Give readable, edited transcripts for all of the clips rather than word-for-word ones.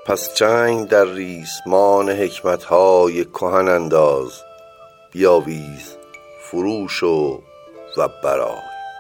پس جنگ در ریسمان حکمت‌های کهن انداز، بیاویز فروش و برای.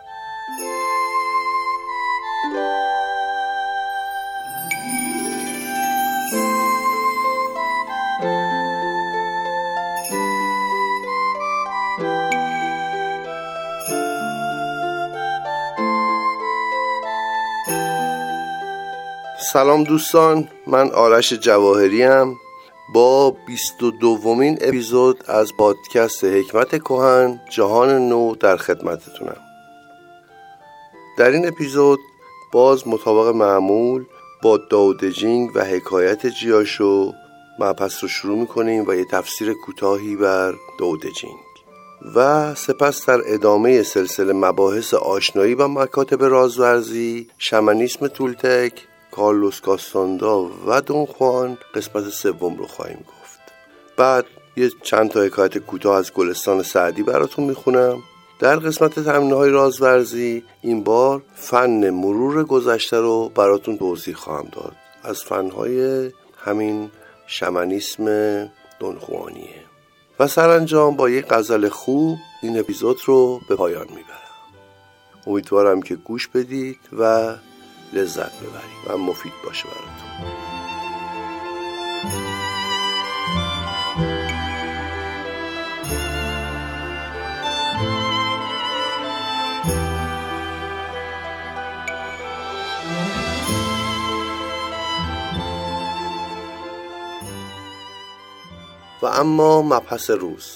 سلام دوستان، من آرش جواهری ام با 22مین اپیزود از پادکست حکمت کهن جهان نو در خدمتتونم. در این اپیزود باز مطابق معمول با داودجینگ و حکایت جیاشو مبحث رو شروع میکنیم و یه تفسیر کوتاهی بر داودجینگ و سپس در ادامه سلسله مباحث آشنایی با مکاتب رازورزی، شمنیسم تولتک، کارلوس کاستاندا و دون خوان قسمت سوم رو خواهیم گفت. بعد یه چند تا حکایت کوتاه از گلستان سعدی براتون میخونم. در قسمت تمرین‌های رازورزی این بار فن مرور گذشته رو براتون توضیح خواهم داد از فن‌های همین شمنیسم دون خوانیه و سرانجام با یک غزل خوب این اپیزود رو به پایان میبرم. امیدوارم که گوش بدید و لذت ببرید و مفید باشه براتون. و اما مبحث روز،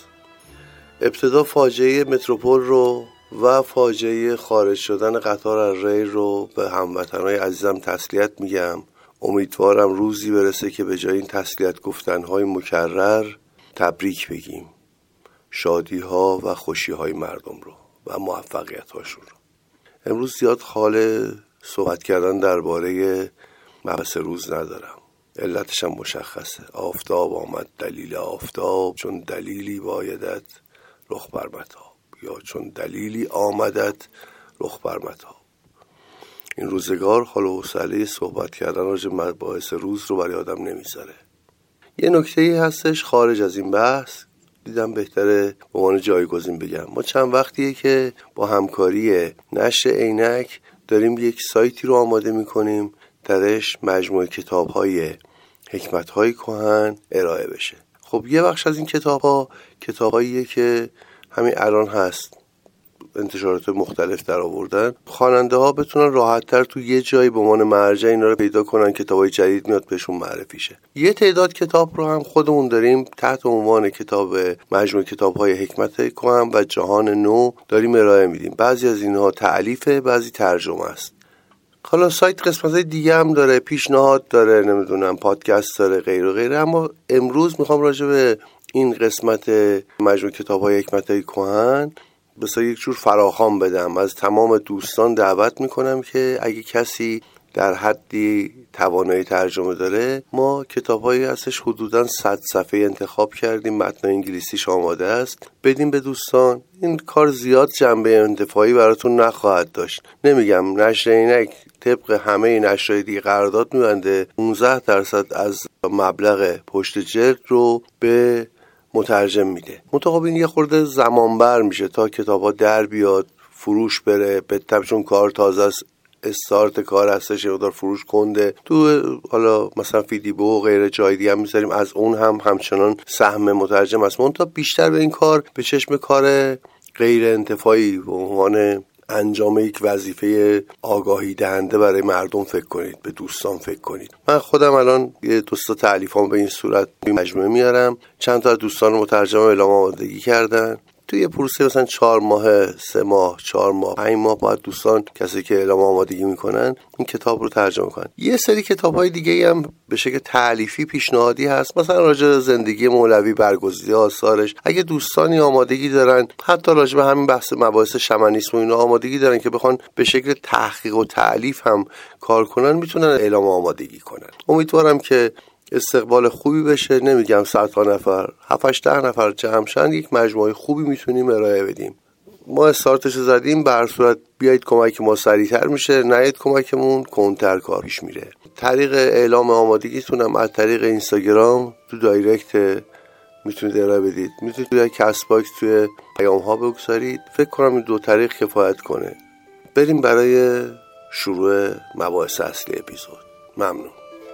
ابتدا فاجعه متروپول رو و فاجعه خارج شدن قطار از ری رو به هموطنهای عزیزم تسلیت میگم. امیدوارم روزی برسه که به جای این تسلیت گفتنهای مکرر تبریک بگیم شادی ها و خوشی های مردم رو و موفقیت هاشون رو. امروز زیاد حال صحبت کردن درباره مبحث روز ندارم، علتش هم مشخصه. آفتاب آمد دلیل آفتاب، چون دلیلی بایدت رخ بر متاب، یا چون دلیلی آمدت رخ بر متاب. این روزگار حال و حوصله صحبت کردن راجع به مباحث روز رو برای آدم نمیذاره. یه نکته‌ای هستش خارج از این بحث، دیدم بهتره به عنوان جایگزین بگم. ما چند وقتیه که با همکاری نشر عینک داریم یک سایتی رو آماده میکنیم درش مجموعه کتاب‌های حکمت‌های کهن ارائه بشه. خب یه بخش از این کتاب‌هاییه که همین الان هست، انتشارات مختلف در آوردن، خواننده ها بتونن راحت تر تو یه جایی به عنوان مرجع اینا رو پیدا کنن، کتابای جدید میاد بهشون معرفی شه. یه تعداد کتاب رو هم خودمون داریم تحت عنوان کتاب مجموعه کتاب‌های حکمت کهن و جهان نو داریم ارائه میدیم. بعضی از اینها تألیفه، بعضی ترجمه است. حالا سایت قسمت‌های دیگه هم داره، پیشنهاد داره، نمیدونم پادکست داره، غیر و غیره. اما امروز میخوام راجع به این قسمت مجموعه کتاب‌های حکمت‌های کهن بسیار یک جور فراخوان بدم. از تمام دوستان دعوت میکنم که اگه کسی در حدی توانایی ترجمه داره، ما کتاب‌هایی هستش حدوداً 100 صفحه انتخاب کردیم، متن انگلیسیش آماده است، بدیم به دوستان. این کار زیاد جنبه انتفاعی براتون نخواهد داشت. نمیگم نشر عینک طبق همه نشرهای دیگه قرارداد می‌بنده 15% از مبلغ پشت جلد رو به مترجم میده. متقابل این یه خورده زمان بر میشه تا کتاب‌ها در بیاد، فروش بره، به چون کار تازه است، استارت کار هستش، یه مقدار فروش کنده تو، حالا مثلا فیدیبو و غیره جای دیگه هم میذاریم، از اون هم همچنان سهم مترجم است. من تا بیشتر به این کار به چشم کار غیر انتفاعی به عنوان انجام یک وظیفه آگاهی دهنده برای مردم فکر کنید، به دوستان فکر کنید. من خودم الان یه دوستا تألیفام به این صورت مجموعه میارم، چند تا از دوستان مترجم اعلام آمادگی کردن. توی یه پروسه مثلا 4 ماه، 3 ماه، 4 ماه، 5 ماه باید دوستان کسی که اعلام آمادگی میکنن این کتاب رو ترجمه کنن. یه سری کتاب‌های دیگه هم به شکل تألیفی پیشنهادی هست، مثلا راجع به زندگی مولوی، برگزیده آثارش. اگه دوستانی آمادگی دارن، حتی راجع به همین بحث مباحث شمنیسم و اینا آمادگی دارن که بخوان به شکل تحقیق و تألیف هم کار کنن، میتونن اعلام آمادگی کنن. امیدوارم که استقبال خوبی بشه. نمیگم 100 تا نفر، 7-8 نفر جمع شن، یک مجموعه خوبی میتونیم ارائه بدیم. ما استارتش زدیم، به هر صورت بیایید کمک ما سریعتر میشه، نیایید کمکمون کنتر کار پیش میره. طریق اعلام آمادگیتونم از طریق اینستاگرام تو دایرکت میتونید ارائه بدید، میتونید توی کست باکس توی پیام ها بگذارید. فکر کنم این 2 طریق کفایت کنه. بریم برای شروع مباحث اصلی اپیزود. ممنون.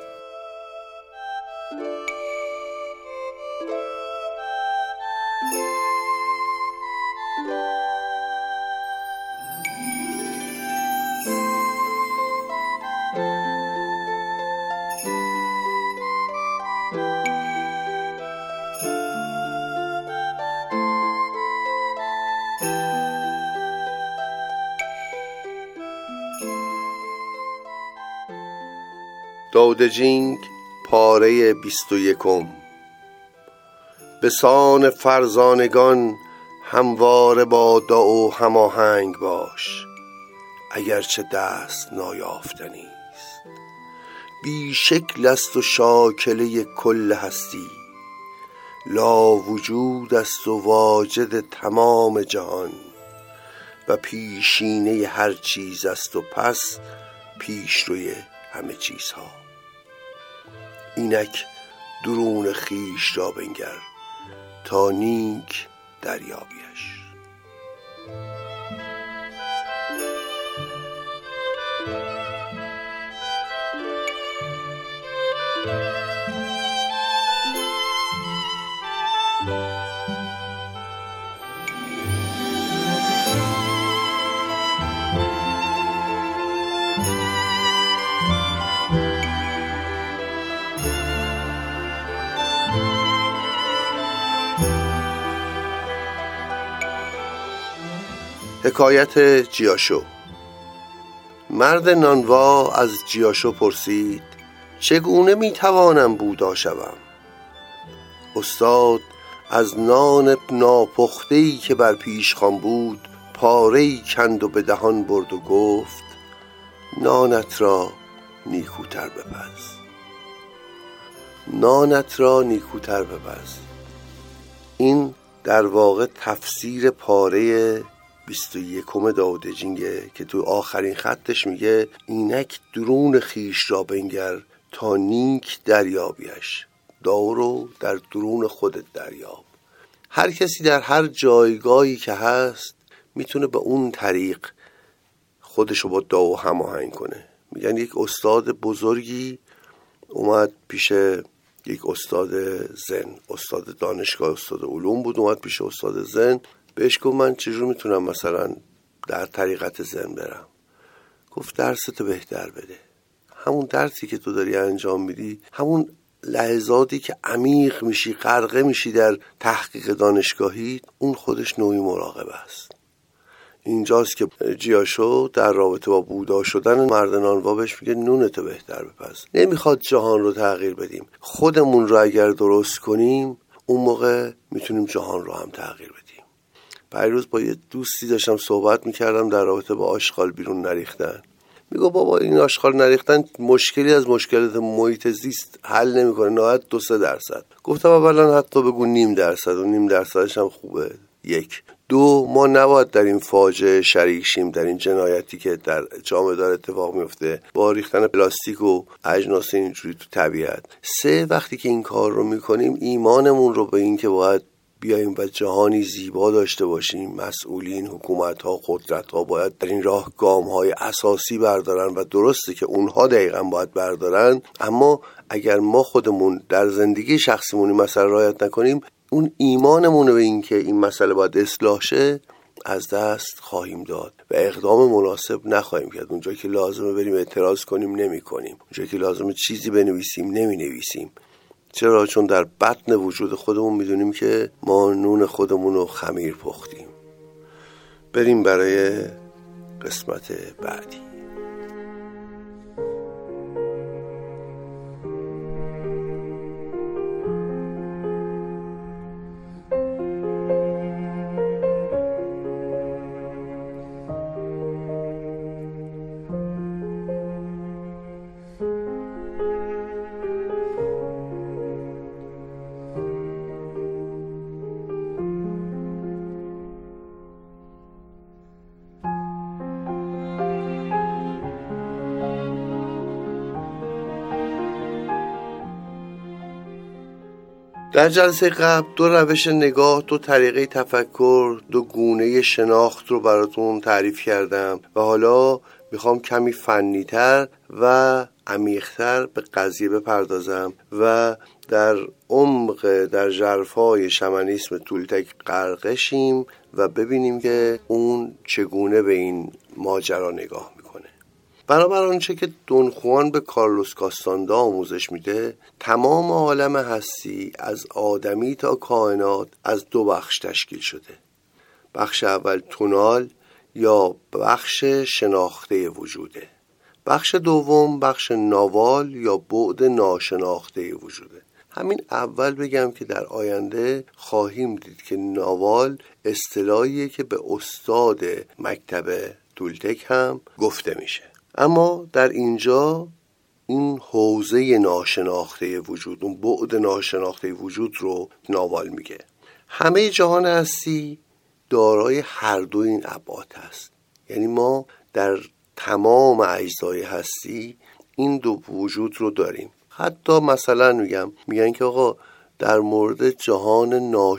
دودجینگ پاره 21. به سان فرزانگان همواره با دعا هماهنگ باش، اگرچه دست نایافتنی است. بی شکل است و شاکله کل هستی، لا وجود است و واجد تمام جهان. و پیشینه هر چیز است و پس پیشروی همه چیزها. اینک درون خیش را بنگر تا نیک دریابیش. حکایت جیاشو. مرد نانوا از جیاشو پرسید چگونه میتوانم بودا شوم؟ استاد از نان ناپخته‌ای که بر پیشخوان بود پاره‌ای کند و به دهان برد و گفت نانت را نیکوتر بپز. نانت را نیکوتر بپز. این در واقع تفسیر پاره 21 دودجینگه که تو آخرین خطش میگه اینک درون خیش را بنگر تا نیک دریابیش. دعا رو در درون خودت دریاب. هر کسی در هر جایگاهی که هست میتونه به اون طریق خودشو با دعا هماهنگ کنه. میگن یک استاد بزرگی اومد پیش یک استاد زن، استاد دانشگاه، استاد علوم بود، اومد پیش استاد زن، بهش گفت من چجور میتونم مثلا در طریقت زن برم؟ گفت درستو بهتر بده. همون درسی که تو داری انجام میدی، همون لحظاتی که عمیق میشی، غرقه میشی در تحقیق دانشگاهی، اون خودش نوعی مراقبه است. اینجاست که جیاشو در رابطه با بودا شدن مرد نانوا بهش میگه نونتو بهتر بپز. نمیخواد جهان رو تغییر بدیم، خودمون رو اگر درست کنیم اون موقع میتونیم جهان رو هم تغییر بدیم. پیروز با یه دوستی داشتم صحبت میکردم در رابطه با آشغال بیرون نریختن. میگه بابا این آشغال نریختن مشکلی از مشکلات محیط زیست حل نمیکنه، نهایت 2-3%. گفتم اولا حتی بگو 0.5% و 0.5% هم خوبه. 1. 2. ما نباید در این فاجعه شریک شیم، در این جنایتی که در جامعه داره اتفاق میفته با ریختن پلاستیک و اجناس اینجوری تو طبیعت. 3. وقتی که این کار رو میکنیم ایمانمون رو به این که باید بیاییم و جهانی زیبا داشته باشیم، مسئولین، حکومت‌ها، قدرت‌ها باید در این راه گام‌های اساسی بردارن و درسته که اونها دقیقاً باید بردارن، اما اگر ما خودمون در زندگی شخصیمون این مسئله رعایت نکنیم، اون ایمانمون به این که این مسئله باید اصلاح شه از دست خواهیم داد و اقدام مناسب نخواهیم کرد. اونجایی که لازمه بریم اعتراض کنیم نمی‌کنیم، اونجایی که لازمه چیزی بنویسیم نمی‌نویسیم. چرا؟ چون در بطن وجود خودمون میدونیم که ما نون خودمون رو خمیر پختیم. بریم برای قسمت بعدی. در جلسه قبل 2 روش نگاه، 2 طریقه تفکر، 2 گونه شناخت رو براتون تعریف کردم و حالا میخوام کمی فنی‌تر و عمیق‌تر به قضیه بپردازم و در عمق، در ژرفای شمنیسم تولتک غرق شیم و ببینیم که اون چگونه به این ماجرا نگاه میکنه. بنابر آنچه که دون خوان به کارلوس کاستاندا آموزش میده، تمام عالم هستی از آدمی تا کائنات از 2 بخش تشکیل شده. بخش اول تونال یا بخش شناخته وجوده. بخش دوم بخش ناوال یا بعد ناشناخته وجوده. همین اول بگم که در آینده خواهیم دید که ناوال اصطلاحیه که به استاد مکتب تولتک هم گفته میشه. اما در اینجا این حوزه ناشناخته وجود، اون بعد ناشناخته وجود رو ناوال میگه. همه جهان هستی دارای هر دو این ابعاد هست. یعنی ما در تمام اجزای هستی این 2 وجود رو داریم. حتی مثلا میگن که آقا در مورد جهان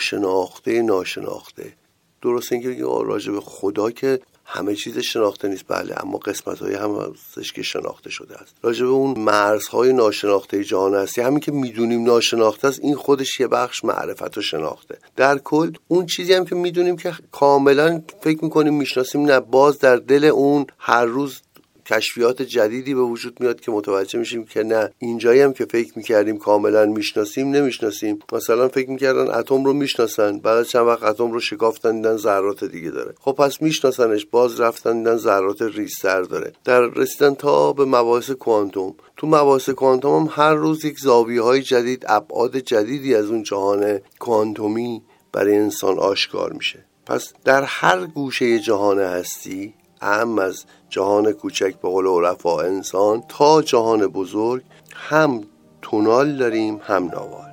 ناشناخته درسته اینکه بگیم راجع به خدا که همه چیز شناخته نیست، بله، اما قسمت‌های هم هستش که شناخته شده است. راجع به اون مرزهای ناشناخته جهان هستی، همین که میدونیم ناشناخته است، این خودش یه بخش معرفت و شناخته. در کل اون چیزی هم که میدونیم که کاملا فکر میکنیم میشناسیم، نه، باز در دل اون هر روز کشفیات جدیدی به وجود میاد که متوجه میشیم که نه، اینجایی هم که فکر میکردیم کاملا میشناسیم نمیشناسیم. مثلا فکر میکردن اتم رو میشناسن، بعد چند وقت اتم رو شکافتن دیدن ذرات دیگه داره. خب پس میشناسنش، باز رفتن دیدن ذرات ریزتر داره. در رسیدن تا به مباحث کوانتوم، تو مباحث کوانتوم هم هر روز یک زاویه‌های جدید، ابعاد جدیدی از اون جهان کوانتومی برای انسان آشکار میشه. پس در هر گوشه جهان هستی، هم از جهان کوچک به قول عرفا انسان تا جهان بزرگ، هم تونال داریم هم ناوال.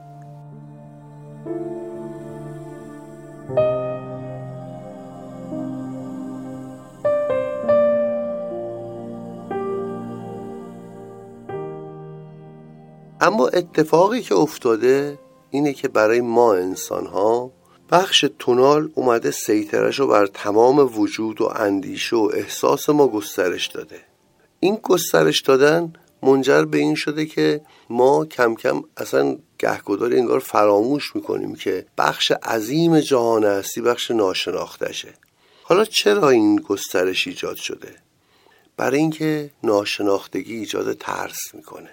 اما اتفاقی که افتاده اینه که برای ما انسان ها بخش تونال اومده سیطره‌شو رو بر تمام وجود و اندیشه و احساس ما گسترش داده. این گسترش دادن منجر به این شده که ما کم کم اصلا گهگداری انگار فراموش میکنیم که بخش عظیم جهان هستی بخش ناشناختشه. حالا چرا این گسترش ایجاد شده؟ برای اینکه ناشناختگی ایجاد ترس میکنه.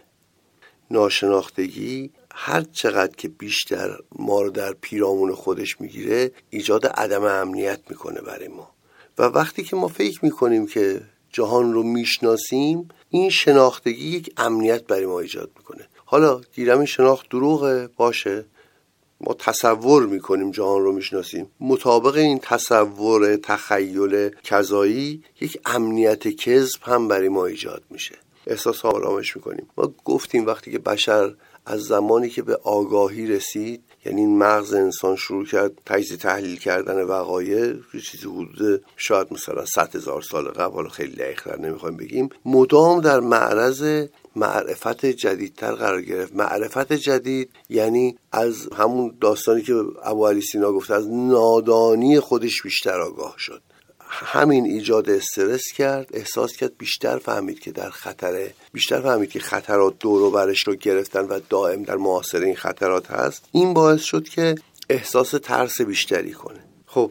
ناشناختگی هر چقدر که بیشتر ما رو در پیرامون خودش میگیره، ایجاد عدم امنیت میکنه برای ما. و وقتی که ما فکر میکنیم که جهان رو میشناسیم، این شناختگی یک امنیت برای ما ایجاد میکنه. حالا گیرم این شناخت دروغه، باشه، ما تصور میکنیم جهان رو میشناسیم، مطابق این تصور تخیل کذایی یک امنیت کذب هم برای ما ایجاد میشه. احساس آرامش میکنیم. ما گفتیم وقتی که بشر از زمانی که به آگاهی رسید، یعنی این مغز انسان شروع کرد تجزیه تحلیل کردن وقایع، یه چیزی حدود شاید مثلا 100,000 سال قبل، حالا خیلی دقیق‌تر نمیخوایم بگیم، مدام در معرض معرفت جدیدتر قرار گرفت. معرفت جدید یعنی از همون داستانی که ابوعلی سینا گفته، از نادانی خودش بیشتر آگاه شد. همین ایجاد استرس کرد، احساس کرد بیشتر فهمید که در خطره، بیشتر فهمید که خطرات دور و برش رو گرفتن و دائم در محاصره این خطرات هست. این باعث شد که احساس ترس بیشتری کنه. خب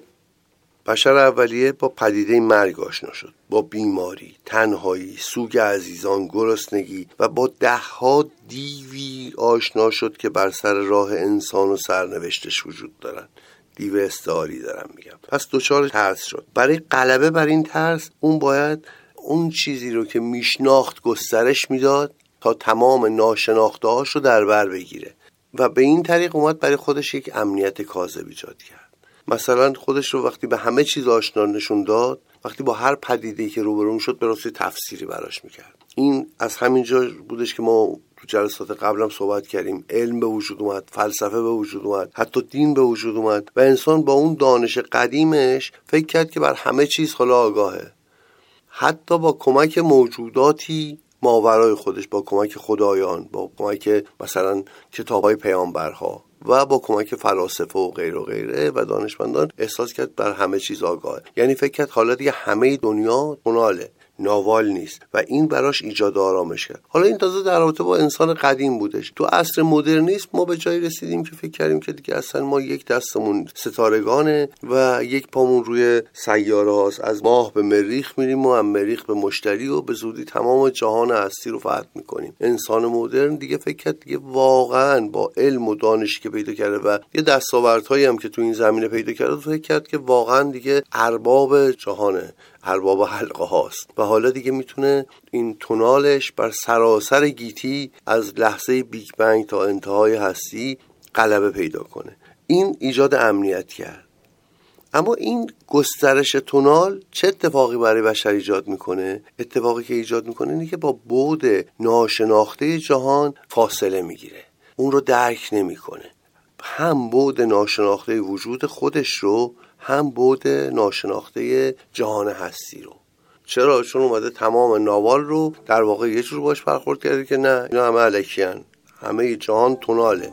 بشر اولیه با پدیده مرگ آشنا شد، با بیماری، تنهایی، سوگ عزیزان، گرسنگی و با 10 دیوی آشنا شد که بر سر راه انسان و سرنوشتش وجود دارن. دیو استعاری دارم میگم. پس دچار ترس شد. برای غلبه بر این ترس اون باید اون چیزی رو که میشناخت گسترش میداد تا تمام ناشناخته هاش رو در بر بگیره و به این طریق اومد برای خودش یک امنیت کاذب ایجاد کرد. مثلا خودش رو وقتی به همه چیز آشنا نشون داد، وقتی با هر پدیده‌ای که روبرو شد به راستی تفسیری براش میکرد. این از همین جا بودش که ما تو جلسات قبلم صحبت کردیم. علم به وجود اومد، فلسفه به وجود اومد، حتی دین به وجود اومد و انسان با اون دانش قدیمش فکر کرد که بر همه چیز حالا آگاهه. حتی با کمک موجوداتی ماورای خودش، با کمک خدایان، با کمک مثلا کتاب‌های پیامبرها و با کمک فلاسفه و غیر و غیره و دانشمندان احساس کرد بر همه چیز آگاهه. یعنی فکر کرد حالا دیگه همه دنیا توناله، ناوال نیست و این براش ایجاد آرامش کرد. حالا این تازه در رابطه با انسان قدیم بودش. تو عصر مدرنیسم ما به جایی رسیدیم که فکر کردیم که دیگه اصلا ما یک دستمون ستارگانه و یک پامون روی سیاره هاست، از ماه به مریخ میریم و از مریخ به مشتری و به زودی تمام جهان هستی رو فتح میکنیم. انسان مدرن دیگه فکر کرد دیگه واقعا با علم و دانشی که پیدا کرده و یه دستاوردهایی هم که تو این زمینه پیدا کرده فکر کرد که واقعا دیگه ارباب جهانه، ارباب حلقه هاست و حالا دیگه میتونه این تونالش بر سراسر گیتی از لحظه بیگ بنگ تا انتهای هستی غلبه پیدا کنه. این ایجاد امنیت کرد. اما این گسترش تونال چه اتفاقی برای بشر ایجاد میکنه؟ اتفاقی که ایجاد میکنه اینه که با بعد ناشناخته جهان فاصله میگیره، اون رو درک نمیکنه. هم بعد ناشناخته وجود خودش رو، هم بعد ناشناخته جهان هستی رو. چرا؟ چون اومده تمام ناوال رو در واقع یه جور باش برخورد کرده که نه اینا همه الکیان، همه جهان توناله.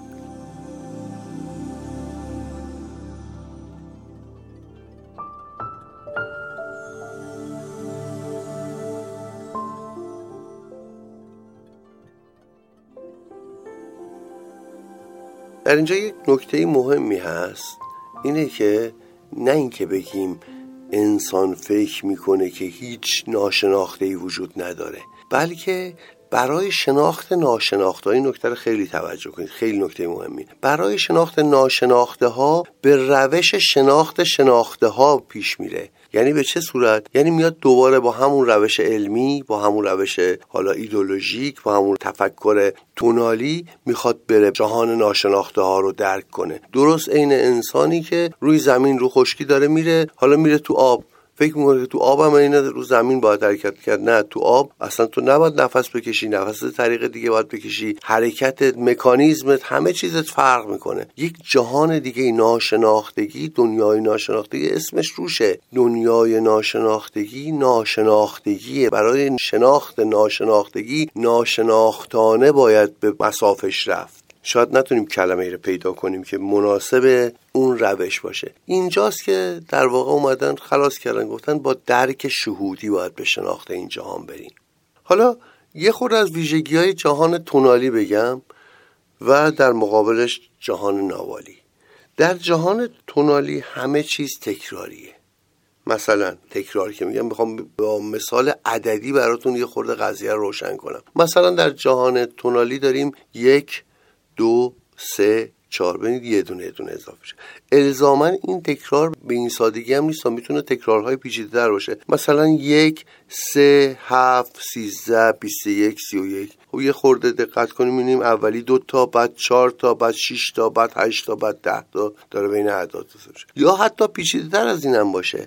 در اینجا یک نکته مهمی هست، اینه که نه اینکه بگیم انسان فکر میکنه که هیچ ناشناخته‌ای وجود نداره، بلکه برای شناخت ناشناخته ها، این نکته خیلی توجه کنید، خیلی نکته مهمی، برای شناخت ناشناخته ها به روش شناخت شناخته ها پیش میره. یعنی به چه صورت؟ یعنی میاد دوباره با همون روش علمی، با همون روش حالا ایدئولوژیک، با همون تفکر تونالی میخواد بره جهان ناشناخته ها رو درک کنه. درست عین انسانی که روی زمین رو خشکی داره میره، حالا میره تو آب، فکر میکنه که تو آب هم اینه رو زمین باید حرکت کرد. نه، تو آب اصلا تو نباید نفس بکشی، نفس طریق دیگه باید بکشی، حرکتت، مکانیزمت، همه چیزت فرق میکنه. یک جهان دیگه ناشناختگی، دنیای ناشناختگی اسمش روشه. دنیای ناشناختگی ناشناختگیه. برای شناخت ناشناختگی ناشناختانه باید به مسافش رفت. شاید نتونیم کلمه ای رو پیدا کنیم که مناسب اون روش باشه. اینجاست که در واقع اومدن خلاص کردن، گفتن با درک شهودی باید به شناخت این جهان بریم. حالا یه خورده از ویژگی‌های جهان تونالی بگم و در مقابلش جهان ناوالی. در جهان تونالی همه چیز تکراریه. مثلا تکرار که میگم، میخوام با مثال عددی براتون یه خورده قضیه رو روشن کنم. مثلا در جهان تونالی داریم 1 2 3 4، ببینید یه دونه اضافه شه. الزاما این تکرار به این سادگی هم نیست، میتونه تکرارهای پیچیده‌تر باشه. مثلا 1 3 7 13 21 31. خب یه خورده دقت کنیم می‌بینیم اولی 2 تا، بعد 4 تا، بعد 6 تا، بعد 8 تا، بعد 10 تا داره بین اعداد میشه. یا حتی پیچیده‌تر از اینم باشه،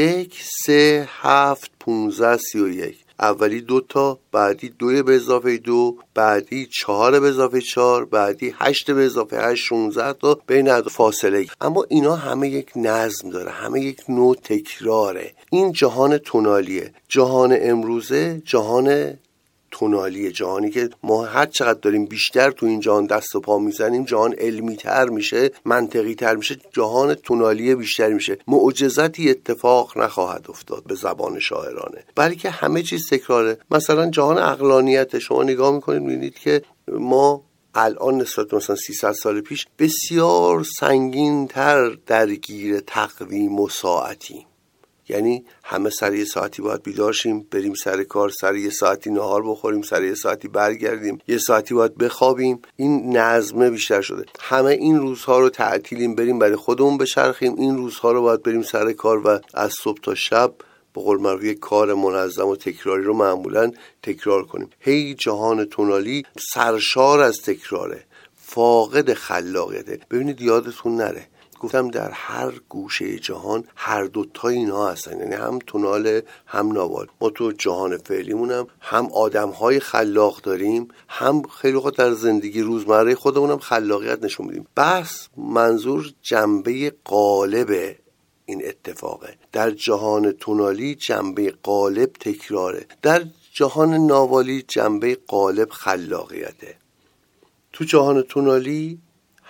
1 3 7 15 31. اولی 2 تا، بعدی 2 به اضافه 2، بعدی 4 به اضافه 4، بعدی 8 به اضافه 8، 16 تا بین فاصله. اما اینا همه یک نظم داره، همه یک نوع تکراره. این جهان تونالیه. جهان امروزه جهان تونالیه، جهانی که ما هر چقدر داریم بیشتر تو این جهان دست و پا میزنیم، جهان علمی تر میشه، منطقی تر میشه، جهان تونالیه بیشتر میشه. معجزاتی اتفاق نخواهد افتاد به زبان شاعرانه، بلکه همه چیز تکراره. مثلا جهان عقلانیت، شما نگاه میکنید میبینید که ما الان نسبت به مثلا 300 سال پیش بسیار سنگین تر درگیر تقویم و ساعتیم. یعنی همه سر یه ساعتی باید بیدار شیم، بریم سر کار، سر یه ساعتی نهار بخوریم، سر یه ساعتی برگردیم، یه ساعتی باید بخوابیم. این نظمه بیشتر شده. همه این روزها رو تعطیلیم، بریم برای خودمون بچرخیم. این روزها رو باید بریم سر کار و از صبح تا شب به قول معروف یک کار منظم و تکراری رو معمولاً تکرار کنیم. هی جهان تونالی سرشار از تکراره، فاقد خلاقیته. ببینید یادتون نره، گفتم در هر گوشه جهان هر دوتا اینا هستن، یعنی هم تونال هم ناوال. ما تو جهان فعلیمون هم آدم‌های خلاق داریم، هم خیلی وقت در زندگی روزمره خودمون هم خلاقیت نشون میدیم. بس منظور جنبه غالب این اتفاقه. در جهان تونالی جنبه غالب تکراره، در جهان ناوالی جنبه غالب خلاقیته. تو جهان تونالی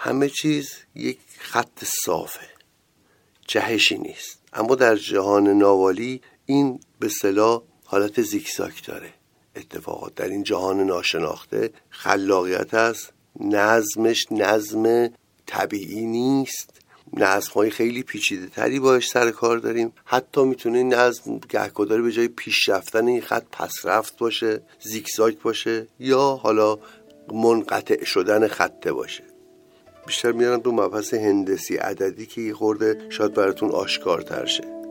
همه چیز یک خط صافه، جهشی نیست. اما در جهان ناوالی این به اصطلاح حالت زیگزاگ داره. اتفاقات در این جهان ناشناخته خلاقیت هست، نظمش نظم طبیعی نیست، نظم‌های خیلی پیچیده تری باش سر کار داریم. حتی میتونه این نظم گهگداری به جای پیش رفتن این خط پس رفت باشه، زیگزاگ باشه، یا حالا منقطع شدن خطه باشه. بیشتر میارم تو مبحث هندسی عددی که یه خورده شاید براتون آشکارتر شه.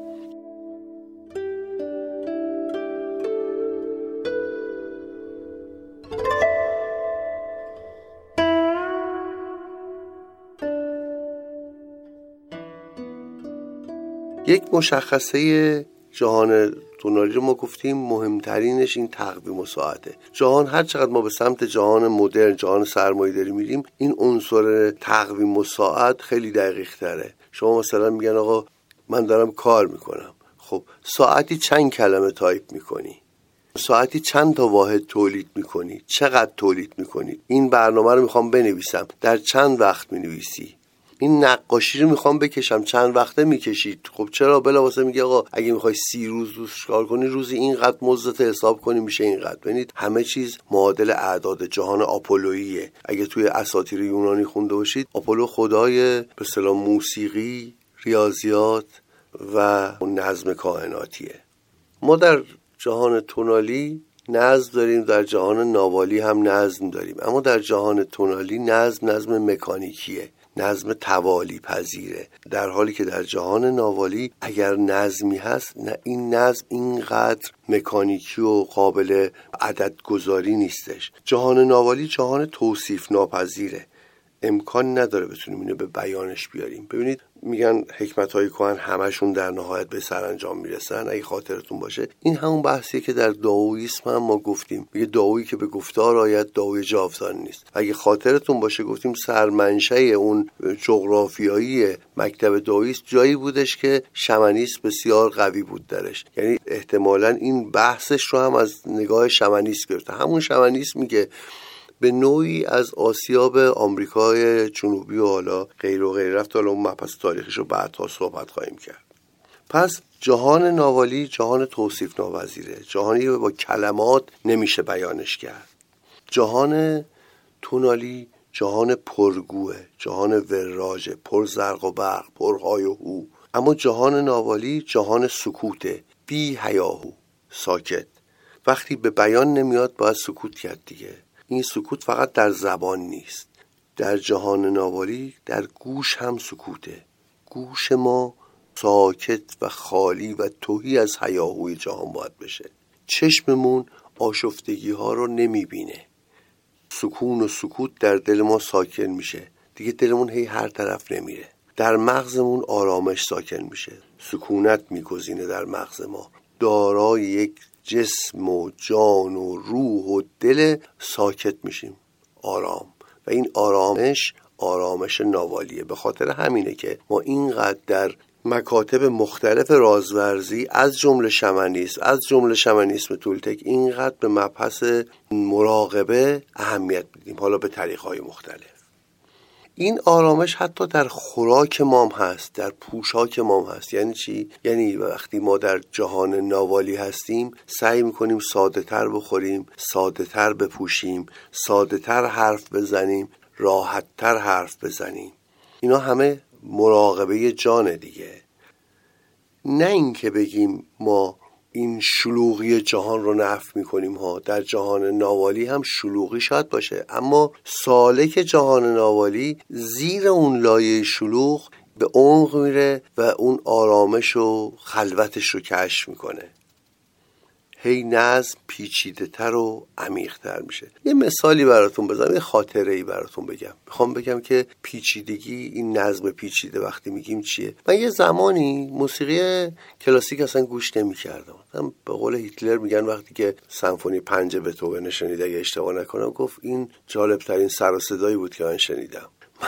یک مشخصه جهان تونالی رو ما گفتیم مهمترینش این تقویم و ساعته. جهان هر چقدر ما به سمت جهان مدرن، جهان سرمایه‌داری میریم، این عنصر تقویم و ساعت خیلی دقیق تره. شما مثلا میگن آقا من دارم کار میکنم، خب ساعتی چند کلمه تایپ میکنی؟ ساعتی چند تا واحد تولید میکنی؟ چقدر تولید میکنی؟ این برنامه رو میخوام بنویسم، در چند وقت مینویسی؟ این نقاشی رو میخوام بکشم، چند وقته میکشید؟ خب چرا بلافاصله میگه آقا اگه میخوای 30 روز روش کار کنی، روزی اینقدر مزدت حساب کنی میشه اینقدر. ببینید همه چیز معادل اعداد جهان آپولوئیه. اگه توی اساطیر یونانی خونده باشید، آپولو خدای به اصطلاح موسیقی، ریاضیات و نظم کائناتیه. ما در جهان تونالی نظم داریم، در جهان ناوالی هم نظم داریم، اما در جهان تونالی نظم مکانیکیه، نظم توالی پذیره، در حالی که در جهان ناوالی اگر نظمی هست، نه این نظم اینقدر مکانیکی و قابل عدد گذاری نیستش. جهان ناوالی جهان توصیف ناپذیره، امکان نداره بتونیم اینو به بیانش بیاریم. ببینید میگن حکمت‌های کهن همشون در نهایت به سرانجام میرسن. اگه خاطرتون باشه این همون بحثیه که در دائوئیسم هم ما گفتیم، میگه دائویی که به گفتار آید دائوی جاودان نیست. اگه خاطرتون باشه گفتیم سرمنشأ اون جغرافیایی مکتب دائوئیسم جایی بودش که شمنیسم بسیار قوی بود درش، یعنی احتمالاً این بحثش رو هم از نگاه شمنیسم گرفته. همون شمنیسم میگه به نوعی از آسیا به آمریکای جنوبی و حالا غیر و غیر رفت. حالا اون مبحث تاریخش رو بعدها صحبت خواهیم کرد. پس جهان ناوالی جهان توصیف ناپذیره، جهانی که با کلمات نمیشه بیانش کرد. جهان تونالی جهان پرگوه، جهان وراجه، پر زرق و برق، پر های و هو. اما جهان ناوالی جهان سکوته، بی هیاهو، ساکت. وقتی به بیان نمیاد باید سکوت کرد دیگه. این سکوت فقط در زبان نیست، در جهان ناوالی در گوش هم سکوته. گوش ما ساکت و خالی و تهی از هیاهوی جهان باید بشه. چشممون آشفتگی ها رو نمیبینه. سکون و سکوت در دل ما ساکن میشه دیگه، دلمون هی هر طرف نمیره. در مغزمون آرامش ساکن میشه، سکونت میگزینه در مغز ما، دارای یک جسم و جان و روح و دل ساکت میشیم، آرام. و این آرامش ناوالیه. به خاطر همینه که ما اینقدر در مکاتب مختلف رازورزی از جمله شمنیسم تولتک اینقدر به مبحث مراقبه اهمیت میدیم، حالا به طریق‌های مختلف. این آرامش حتی در خوراک ما هم هست، در پوشاک ما هم هست. یعنی چی؟ یعنی وقتی ما در جهان ناوالی هستیم سعی میکنیم ساده تر بخوریم، ساده تر بپوشیم، ساده تر حرف بزنیم، راحت تر حرف بزنیم. اینا همه مراقبه جان دیگه. نه اینکه بگیم ما این شلوغی جهان رو نفی میکنیم ها. در جهان ناوالی هم شلوغی شاید باشه، اما سالک جهان ناوالی زیر اون لایه شلوغ به عمق میره و اون آرامش و خلوتش رو کشف میکنه. هی نظم پیچیده تر و عمیق تر میشه. یه مثالی براتون بزنم، یه خاطره‌ای براتون بگم. میخوام بگم که پیچیدگی، این نظم پیچیده وقتی میگیم چیه. من یه زمانی موسیقی کلاسیک اصلا گوش نمی‌کردم. من به قول هیتلر میگن وقتی که سمفونی 5 بتهوون شنید، اگه اشتباه نکنم، گفت این جالب ترین سر و صدایی بود که من شنیدم.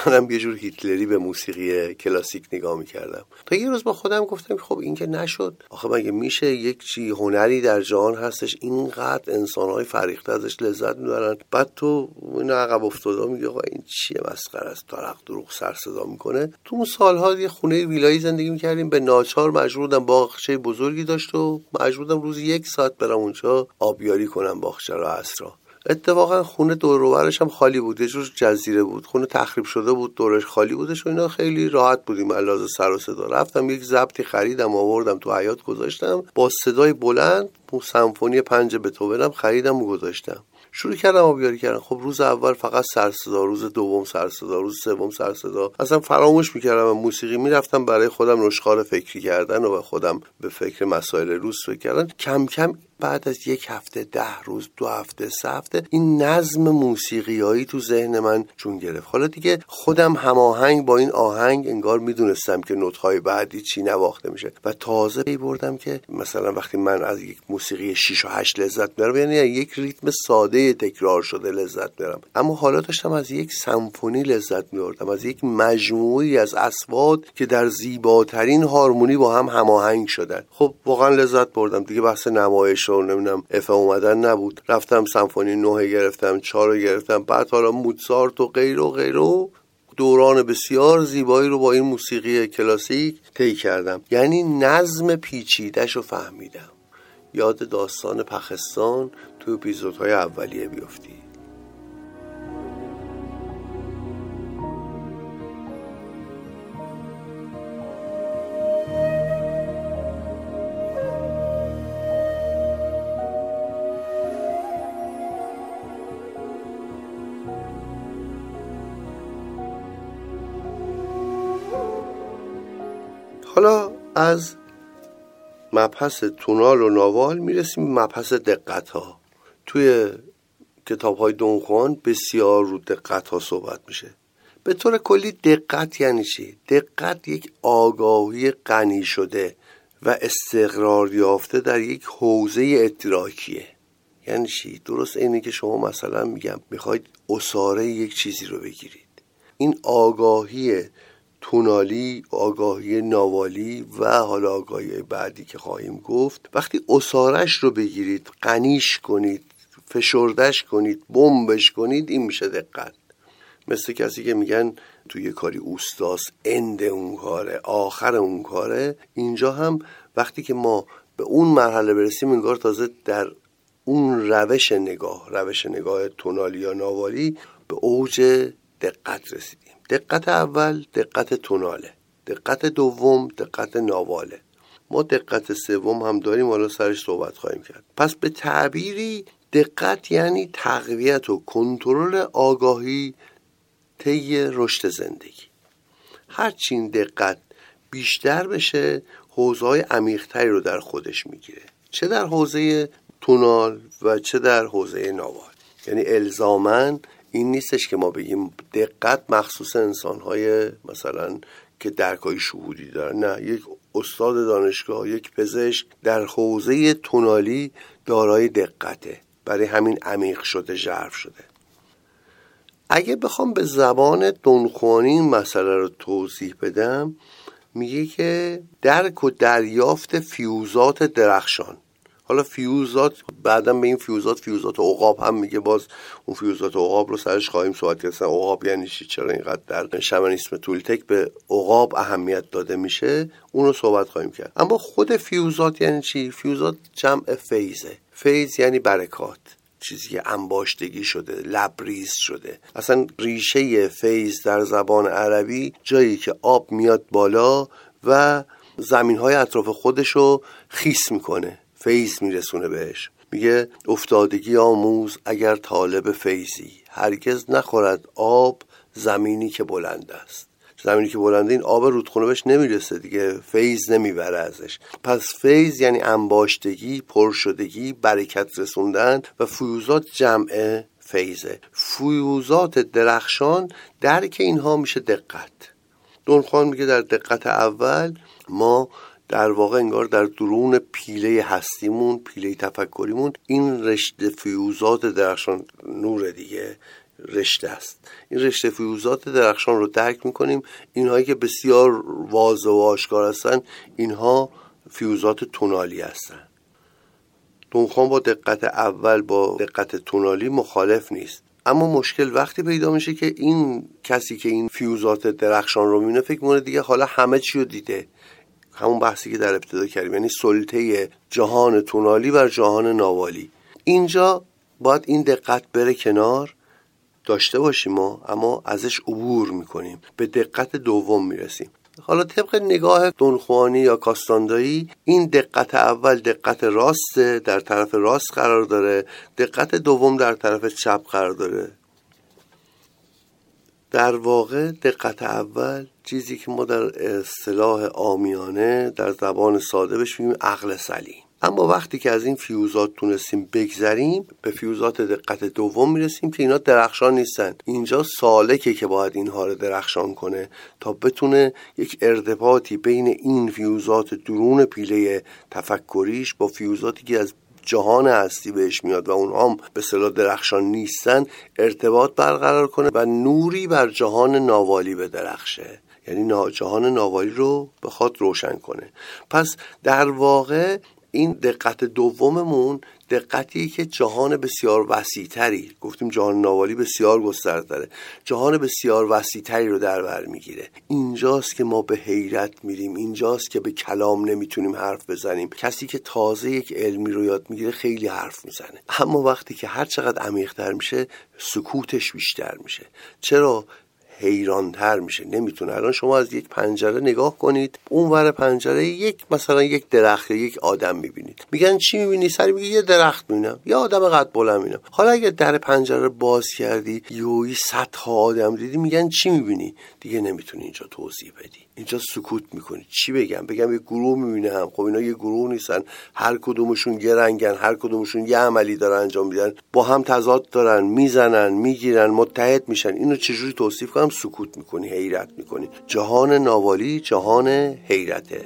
منم یه جور هیتلری به موسیقی کلاسیک نگاه میکردم. تا یه روز با خودم گفتم خب این که نشد، آخه مگه میشه یک هنری در جهان هستش اینقدر انسان‌های فریخته ازش لذت میبرن، بعد تو این عقب افتاده میگه آقا این چیه، مسخره است، تارق دروغ سر صدا میکنه. تو اون سال‌ها یه خونه ویلایی زندگی میکردیم، به ناچار مجبور بودم، باغچه بزرگی داشت و مجبور بودم روز 1 ساعت برم اونجا آبیاری کنم باغچه رو عصرا. اتفاقا خونه دور و برش هم خالی بود، یه جور جزیره بود، خونه تخریب شده بود، دورش خالی بودش و اینا. خیلی راحت بودیم علاوه سر و صدا. رفتم یک ضبطی خریدم، آوردم تو حیاط گذاشتم، با صدای بلند سمفونی 5 بتهوونم خریدم و گذاشتم. شروع کردم آبیاری کردن. خب روز اول فقط سر صدا، روز دوم سر صدا، روز سوم سر صدا. اصلا فراموش میکردم موسیقی، میرفتم برای خودم نشخوار فکری کردن و خودم به فکر مسائل روز فکر کردن. کم کم بعد از 1 هفته، 10 روز، 2 هفته، 3 هفته این نظم موسیقیایی تو ذهن من جون گرفت. حالا دیگه خودم هماهنگ با این آهنگ انگار میدونستم که نوت‌های بعدی چی نواخته میشه و تازه پی بردم که مثلا وقتی من از یک موسیقی 6 و 8 لذت میبرم، یعنی یک ریتم ساده تکرار شده لذت میبرم، اما حالا داشتم از یک سمفونی لذت میبردم، از یک مجموعی از اصوات که در زیباترین هارمونی با هم هماهنگ شدن. خب واقعا لذت بردم. دیگه بحث نمایش و نمیدونم اف اومدن نبود. رفتم سمفونی 9 گرفتم، 4 گرفتم، بعد حالا موزارت و غیره و غیره. دوران بسیار زیبایی رو با این موسیقی کلاسیک طی کردم. یعنی نظم پیچیده‌شو فهمیدم. یاد داستان پخستان تو اپیزودهای اولیه بیفتی. حالا از مبحث تونال و ناوال میرسیم به مبحث دقت ها. توی کتاب های دون خوان بسیار رو دقت ها صحبت میشه. به طور کلی دقت یعنی چی؟ دقت یک آگاهی غنی شده و استقرار یافته در یک حوزه ادراکیه. یعنی چی؟ درست اینه که شما مثلا میگم میخواید عصاره یک چیزی رو بگیرید، این آگاهی تونالی، آگاهی ناوالی و حالا آگاهی بعدی که خواهیم گفت، وقتی عصارش رو بگیرید، غنیش کنید، فشردش کنید، بمبش کنید، این میشه دقت. مثل کسی که میگن توی کاری اوستاست، اند اون کاره، آخر اون کاره. اینجا هم وقتی که ما به اون مرحله برسیم انگار تازه در اون روش نگاه تونالی یا ناوالی به اوج دقت رسیدیم. دقت اول دقت توناله، دقت دوم دقت ناواله. ما دقت سوم هم داریم، حالا سرش صحبت خواهیم کرد. پس به تعبیری دقت یعنی تقویت و کنترل آگاهی طی رشد زندگی. هرچی این دقت بیشتر بشه، حوزه‌های عمیق‌تری رو در خودش میگیره، چه در حوزه تونال و چه در حوزه ناوال. یعنی الزاماً این نیستش که ما بگیم دقت مخصوص انسان‌های مثلا که درکای شهودی دارن. نه، یک استاد دانشگاه، یک پزشک در حوزه تونالی دارای دقته، برای همین عمیق شده، ژرف شده. اگه بخوام به زبان دونخوانی این مسئله رو توضیح بدم، میگه که درک و دریافت فیوزات درخشان. حالا فیوزات، بعدم به این فیوزات عقاب هم میگه، باز اون فیوزات عقاب رو سرش خواهیم صحبت کرد. عقاب یعنی چی؟ چرا اینقدر در شمنیسم تولتک به عقاب اهمیت داده میشه؟ اون رو صحبت خواهیم کرد. اما خود فیوزات یعنی چی؟ فیوزات جمع فیضه. فیض یعنی برکات، چیزی که انباشتگی شده، لبریز شده. اصلا ریشه فیض در زبان عربی جایی که آب میاد بالا و زمینهای اطراف خودشو خیس میکنه، فیض میرسونه بهش. میگه افتادگی آموز اگر طالب فیضی، هرگز نخورد آب زمینی که بلند است. زمینی که بلنده، این آب رودخونه بهش نمیرسه دیگه، فیض نمیبره ازش. پس فیض یعنی انباشتگی، پرشدگی، برکت رسوندن و فیوزات جمع فیضه. فیوزات درخشان درک اینها میشه دقت. دونخوان میگه در دقت اول ما در واقع انگار در درون پیله هستیمون، پیله تفکریمون، این رشته فیوزات درخشان نور دیگه، رشته است. این رشته فیوزات درخشان رو درک میکنیم. اینهایی که بسیار واضح و آشکار هستن اینها فیوزات تونالی هستن. دونخوان با دقت اول با دقت تونالی مخالف نیست، اما مشکل وقتی پیدا میشه که این کسی که این فیوزات درخشان رو میبینه فکر میکنه دیگه حالا همه چی رو دیده. همون بحثی که در ابتدا کردیم، یعنی سلطه جهان تونالی بر جهان ناوالی. اینجا باید این دقت بره کنار، داشته باشیم اما ازش عبور میکنیم، به دقت دوم میرسیم. حالا طبق نگاه دونخوانی یا کاستاندایی این دقت اول دقت راست در طرف راست قرار داره، دقت دوم در طرف چپ قرار داره. در واقع دقت اول چیزی که ما در اصطلاح عامیانه در زبان ساده بهش میگیم عقل سلیم. اما وقتی که از این فیوزات تونستیم بگذریم به فیوزات دقت دوم میرسیم که اینا درخشان نیستن. اینجا سالکه که باید اینها رو درخشان کنه تا بتونه یک ارتباطی بین این فیوزات درون پیله تفکریش با فیوزاتی که از جهان هستی بهش میاد و اونها هم به اصطلاح درخشان نیستن ارتباط برقرار کنه و نوری بر جهان ناوالی بدرخشه، یعنی جهان ناوالی رو بخواد روشن کنه. پس در واقع این دقت دوممون دقتیه که جهان بسیار وسیع‌تری، گفتیم جهان ناوالی بسیار گسترده‌تره، جهان بسیار وسیع‌تری رو در بر میگیره. اینجاست که ما به حیرت میریم، اینجاست که به کلام نمیتونیم حرف بزنیم. کسی که تازه یک علمی رو یاد میگیره خیلی حرف میزنه، اما وقتی که هر چقدر عمیق‌تر میشه سکوتش بیشتر میشه. چرا؟ حیران‌تر میشه، نمیتونه. الان شما از یک پنجره نگاه کنید، اون ور پنجره مثلا یک درخت یا یک آدم میبینید. میگن چی میبینی؟ سری میگه یه درخت میبینم، یه آدم قد بلند میبینم. حالا اگه در پنجره باز کردی یویی صدها آدم دیدی، میگن چی میبینی؟ دیگه نمیتونی اینجا توضیح بدی، اینجا سکوت میکنی. چی بگم یه گروه میبینم. خب اینا یه گروه نیستن، هر کدومشون یه رنگن، هر کدومشون یه عملی دارن انجام میدن، با هم تضاد دارن، میزنن، میگیرن، متحد میشن. اینو چجوری توصیف کنم؟ سکوت میکنی، حیرت میکنی. جهان ناوالی جهان حیرته.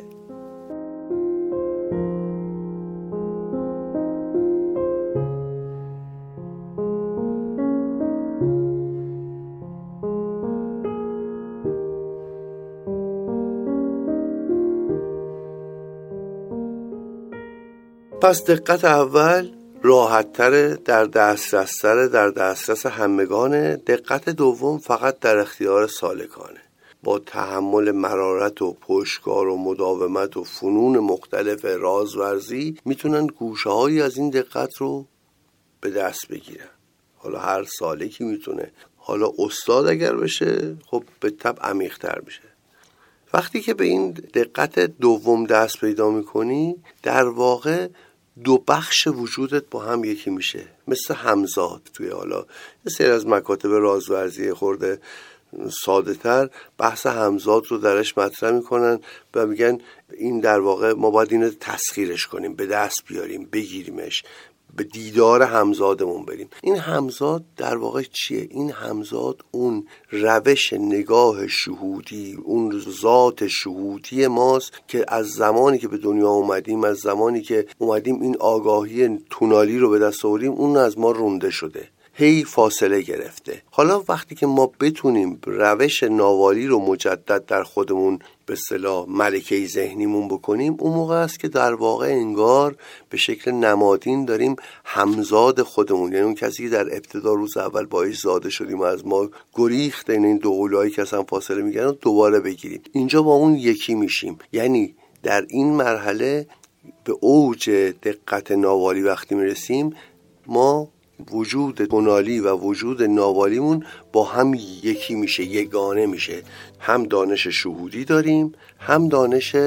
پس دقت اول راحت تره، در دسترس تره، در دسترس همگانه. دقت دوم فقط در اختیار سالکانه. با تحمل مرارت و پشتکار و مداومت و فنون مختلف رازورزی میتونن گوشه‌هایی از این دقت رو به دست بگیرن. حالا هر سالکی میتونه، حالا استاد اگر بشه خب به طبع عمیق‌تر میشه. وقتی که به این دقت دوم دست پیدا میکنی در واقع دو بخش وجودت با هم یکی میشه، مثل همزاد. توی حالا یه سری از مکاتب رازورزی خورده ساده تر بحث همزاد رو درش مطرح میکنن و میگن این در واقع ما باید اینو تسخیرش کنیم، به دست بیاریم، بگیریمش، به دیدار همزادمون بریم. این همزاد در واقع چیه؟ این همزاد اون روش نگاه شهودی، اون ذات شهودی ماست که از زمانی که به دنیا اومدیم، از زمانی که اومدیم این آگاهی تونالی رو به دست آوردیم، اون از ما رونده شده، هی فاصله گرفته. حالا وقتی که ما بتونیم روش ناوالی رو مجدد در خودمون به اصطلاح ملکه ذهنیمون بکنیم، اون موقع است که در واقع انگار به شکل نمادین داریم همزاد خودمون، یعنی اون کسی که در ابتدا روز اول باعث زاده شدیم و از ما گریخت، این دو اولایی که اصلا فاصله میگن دوباره بگیریم. اینجا با اون یکی میشیم. یعنی در این مرحله به اوج دقت ناوالی وقتی میرسیم، ما وجود تونالی و وجود ناوالیمون با هم یکی میشه، یگانه میشه. هم دانش شهودی داریم، هم دانش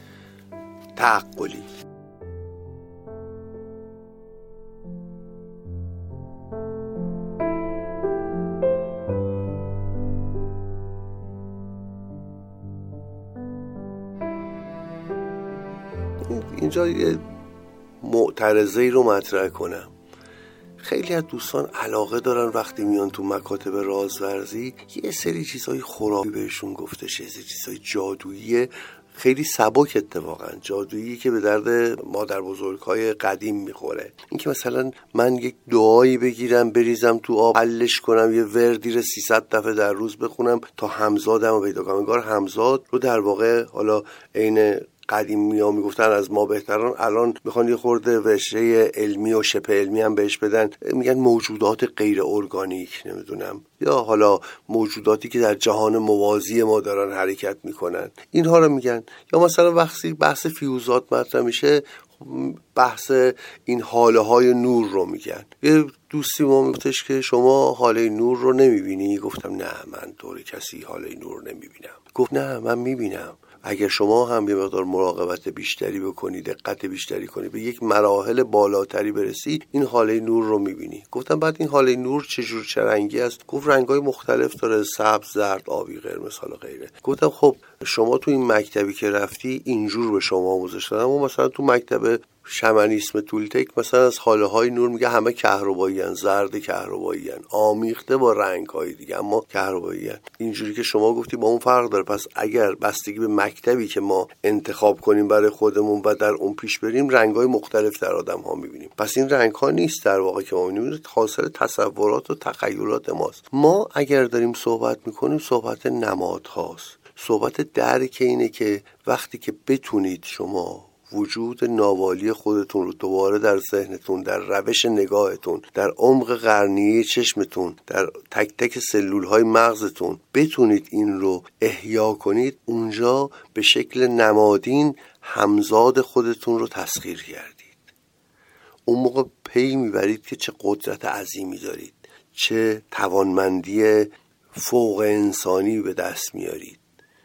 تعقلی. اینجا یه معترضه‌ای رو مطرح کنم. خیلی از دوستان علاقه دارن وقتی میان تو مکاتب رازورزی یه سری چیزهای خرافی بهشون گفته شه، چیزهای جادویی خیلی سبک اتفاقا، جادویی که به درد مادر بزرگ‌های قدیم میخوره. این که مثلا من یک دعایی بگیرم بریزم تو آب، حلش کنم، یه وردی رو 300 دفعه در روز بخونم تا همزادم رو پیدا کنم. انگار همزاد رو در واقع حالا عین قدیمی‌ها میگفتن از ما بهتران، الان میخوان یه خورده رشته علمی و شبه علمی هم بهش بدن، میگن موجودات غیر ارگانیک، نمیدونم، یا حالا موجوداتی که در جهان موازی ما دارن حرکت میکنن، اینها رو میگن. یا مثلا وقتی بحث فیوزات مطرح میشه، بحث این حاله های نور رو میگن. یه دوستی ما میگفتش که شما حاله نور رو نمیبینی؟ گفتم نه، من طور کسی حاله نور نمیبینم. گفت نه، من میبینم. اگر شما هم یه مقدار مراقبت بیشتری بکنی، دقت بیشتری کنی، به یک مراحل بالاتری برسی، این حاله نور رو میبینی. گفتم بعد این حاله نور چجور چه رنگی است؟ گفت رنگای مختلف داره، سبز، زرد، آبی، قرمز، حالا غیره. گفتم خب شما تو این مکتبی که رفتی اینجور به شما آموزش دادن، اما مثلا تو مکتب شمنیسم تولتک مثلا از حاله های نور میگه همه کهربایی ان، زرد کهربایی ان، آمیخته با رنگ های دیگه اما کهربایی ان. اینجوری که شما گفتی با اون فرق داره. پس اگر بستگی به مکتبی که ما انتخاب کنیم برای خودمون و در اون پیش بریم، رنگ های مختلف در آدم ها میبینیم. پس این رنگ ها نیست در واقع که ما میبینیم، حاصل تصورات و تخیلات ماست. ما اگر داریم صحبت میکنیم صحبت نماد هاست، صحبت درک اینه که وقتی که بتونید شما وجود ناوالی خودتون رو دوباره در ذهنتون، در روش نگاهتون، در عمق قرنیه چشمتون، در تک تک سلولهای مغزتون بتونید این رو احیا کنید، اونجا به شکل نمادین همزاد خودتون رو تسخیر کردید. اون موقع پی میبرید که چه قدرت عظیمی دارید، چه توانمندی فوق انسانی به دست میارید.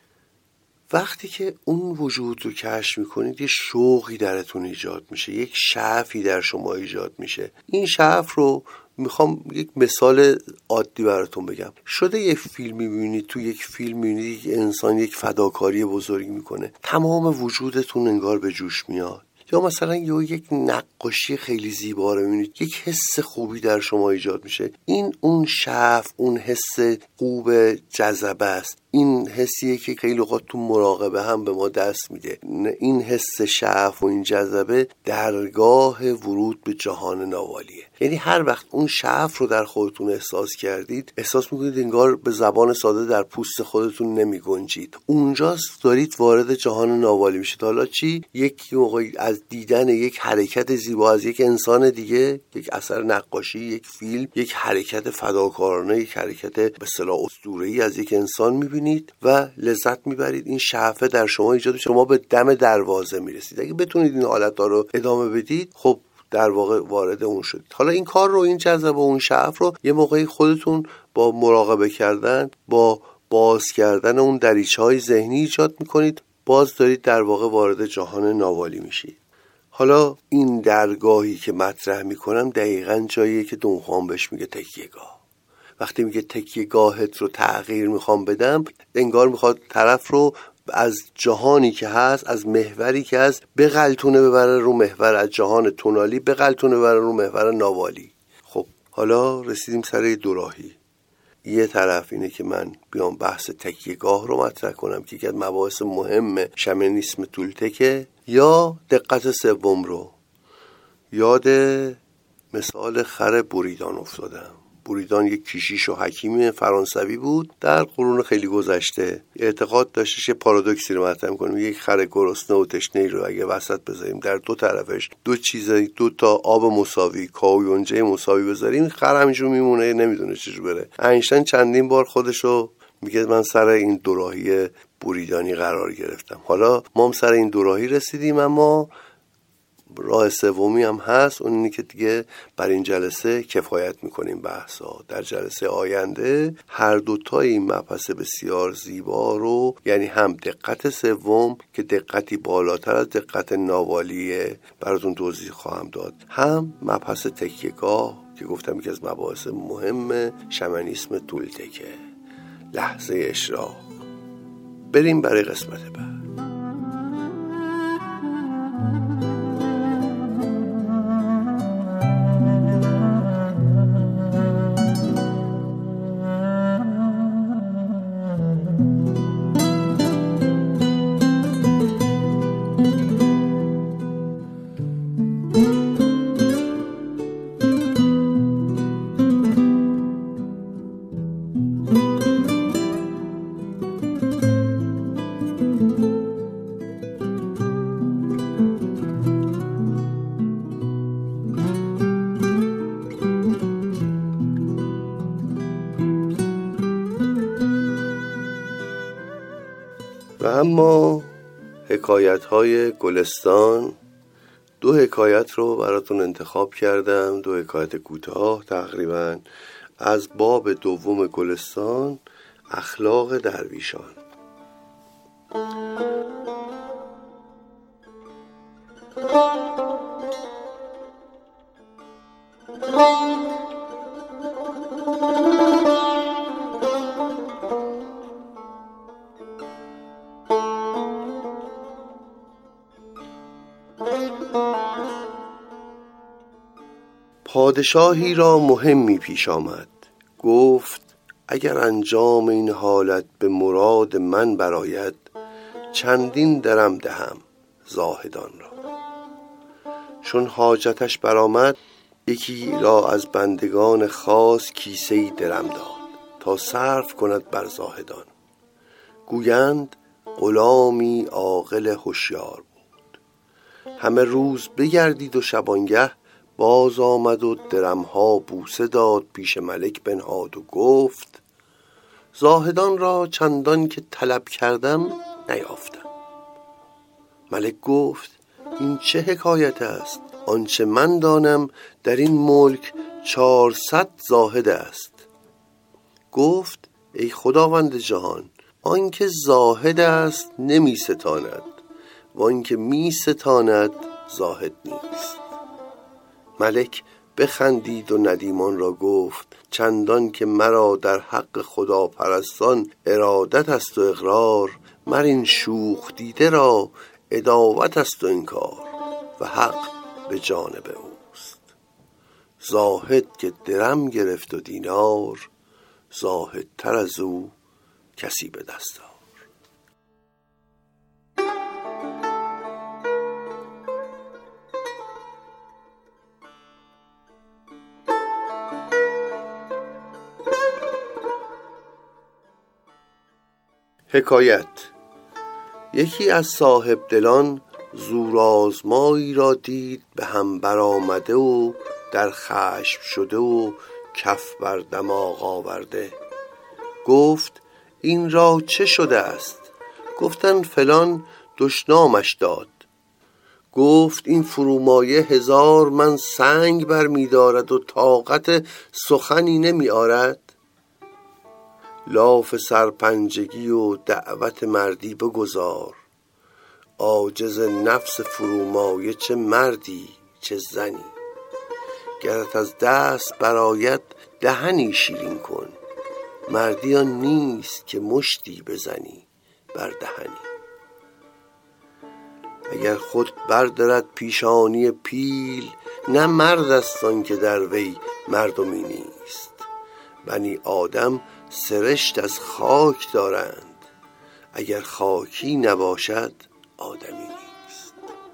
وقتی که اون وجود رو کشف میکنید، یه شوقی درتون ایجاد میشه، یک شعفی در شما ایجاد میشه. این شعف رو میخوام یک مثال عادی براتون بگم. شده یک فیلم میبینید، تو یک فیلم میبینید یک انسان یک فداکاری بزرگی میکنه، تمام وجودتون انگار به جوش میاد. یا مثلا یک نقاشی خیلی زیبا رو میبینید، یک حس خوبی در شما ایجاد میشه. این اون شعف، اون حس خوب جذبه است. این حسیه که خیلی اوقات تو مراقبه هم به ما دست میده. این حس شعف و این جذبه درگاه ورود به جهان ناوالیه. یعنی هر وقت اون شعف رو در خودتون احساس کردید، احساس میکنید انگار به زبان ساده در پوست خودتون نمی گنجید. اونجاست دارید وارد جهان ناوالی میشید. حالا چی؟ یک موقعی از دیدن یک حرکت زیبا از یک انسان دیگه، یک اثر نقاشی، یک فیلم، یک حرکت فداکارانه، یک حرکت به اصطلاح اسطوره‌ای از یک انسان میبینید و لذت میبرید. این شعفه در شما ایجاد میشه، شما به دم دروازه میرسید. اگه بتونید این حالت‌ها رو ادامه بدید، خب در واقع وارد اون شدید. حالا این کار رو، این جذبه و اون شعف رو یه موقعی خودتون با مراقبه کردن، با باز کردن اون دریچه‌های ذهنی ایجاد میکنید، باز دارید در واقع وارد جهان ناوالی میشید. حالا این درگاهی که مطرح میکنم دقیقاً جاییه که دونخوان بهش میگه تکیه‌گاه. وقتی میگه تکیه‌گاهت رو تغییر میخوام بدم، انگار میخواد طرف رو از جهانی که هست، از محوری که هست بغلتونه ببره رو محور، از جهان تونالی بغلتونه ببره رو محور ناوالی. خب حالا رسیدیم سر دوراهی. یه طرف اینه که من بیام بحث تکیه‌گاه رو مطرح کنم که یکی از مباحث مهم شمنیسم تولتکه، یا دقت سوم رو. یاد مثال خر بوریدان افتادم. بوریدان یک کشیش و حکیم فرانسوی بود در قرون خیلی گذشته. اعتقاد داشتش، یه پارادوکسی رو مطرح می‌کنیم، یک خر گرسنه و تشنه‌ای رو اگه وسط بذاریم، در دو طرفش دو تا آب مساوی، کاویونجه مساوی بذاریم، خر همینجور میمونه، نمیدونه چجور بره. اینشتین چندین بار خودشو میگه من سر این دوراهی بوریدانی قرار گرفتم. حالا ما هم سر این دوراهی رسیدیم، اما راه سومی هم هست، اون اینه که دیگه بر این جلسه کفایت میکنیم بحثا. در جلسه آینده هر دوتای این مبحث بسیار زیبا رو، یعنی هم دقت سوم که دقتی بالاتر از دقت ناوالیه، براتون توضیح خواهم داد، هم مبحث تکیه‌گاه که گفتم یکی از مباحث مهم شمنیسم تولتکه. لحظه اشراق. بریم برای قسمت بعد. و اما حکایت‌های گلستان، 2 حکایت رو براتون انتخاب کردم، 2 حکایت کوتاه تقریبا از باب دوم گلستان، اخلاق درویشان. پادشاهی را مهمی پیش آمد، گفت اگر انجام این حالت به مراد من برآید، چندین درم دهم زاهدان را. چون حاجتش برآمد، یکی را از بندگان خاص کیسه‌ای درم داد تا صرف کند بر زاهدان. گویند غلامی عاقل هوشیار بود. همه روز بگردید و شبانگه باز آمد و درمها بوسه داد، پیش ملک بنهاد و گفت زاهدان را چندان که طلب کردم نیافتم. ملک گفت این چه حکایت است؟ آنچه من دانم در این ملک 400 زاهد است. گفت ای خداوند جهان، آنکه زاهد است نمی ستاند و آنکه می ستاند زاهد نیست. ملک بخندید و ندیمان را گفت چندان که مرا در حق خدا پرستان ارادت است و اقرار، مر این شوخ دیده را عداوت است و انکار و حق به جانب اوست. زاهد که درم گرفت و دینار، زاهدتر از او کسی به دست آر. حکایت: یکی از صاحب دلان زورآزمایی را دید به هم برآمده و در خشم شده و کف بر دماغ آورده. گفت این را چه شده است؟ گفتند فلان دشنامش داد. گفت این فرومایه 1000 من سنگ بر می دارد و طاقت سخنی نمی آرد. لاف سرپنجگی و دعوت مردی بگذار، عاجز نفس فرومایه چه مردی چه زنی. گرت از دست برآید دهنی شیرین کن، مردی آن نیست که مشتی بزنی بر دهنی. اگر خود بردارد پیشانی پیل، نه مرد است آن که در وی مردمی نیست. بنی آدم سرشت از خاک دارند، اگر خاکی نباشد آدمی نیست.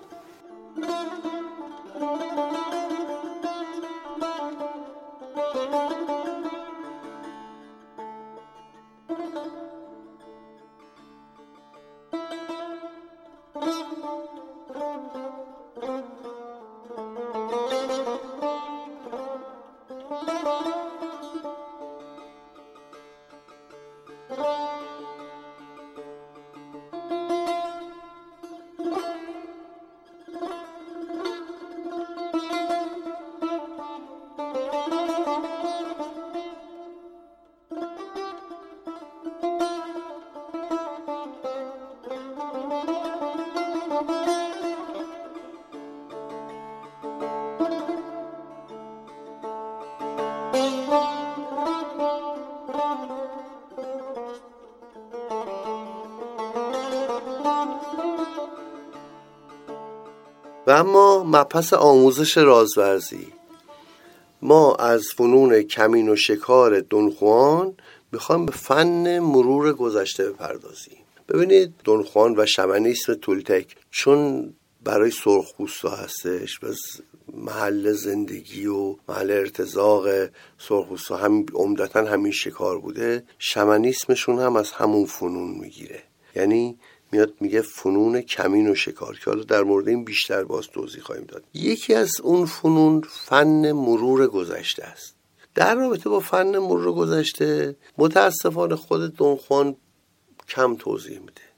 و اما مبحث آموزش رازورزی. ما از فنون کمین و شکار دونخوان میخوایم به فن مرور گذشته بپردازیم. ببینید دونخوان و شمنیسم تولتک چون برای سرخپوستا هستش و محل زندگی و محل ارتزاق سرخپوستا هم عمدتاً همین شکار بوده، شمنیسمشون هم از همون فنون میگیره. یعنی میاد میگه فنون کمین و شکار، که حالا در مورد این بیشتر باز توضیح خواهیم داد. یکی از اون فنون فن مرور گذشته است. در رابطه با فن مرور گذشته متاسفانه خود دونخوان کم توضیح میده.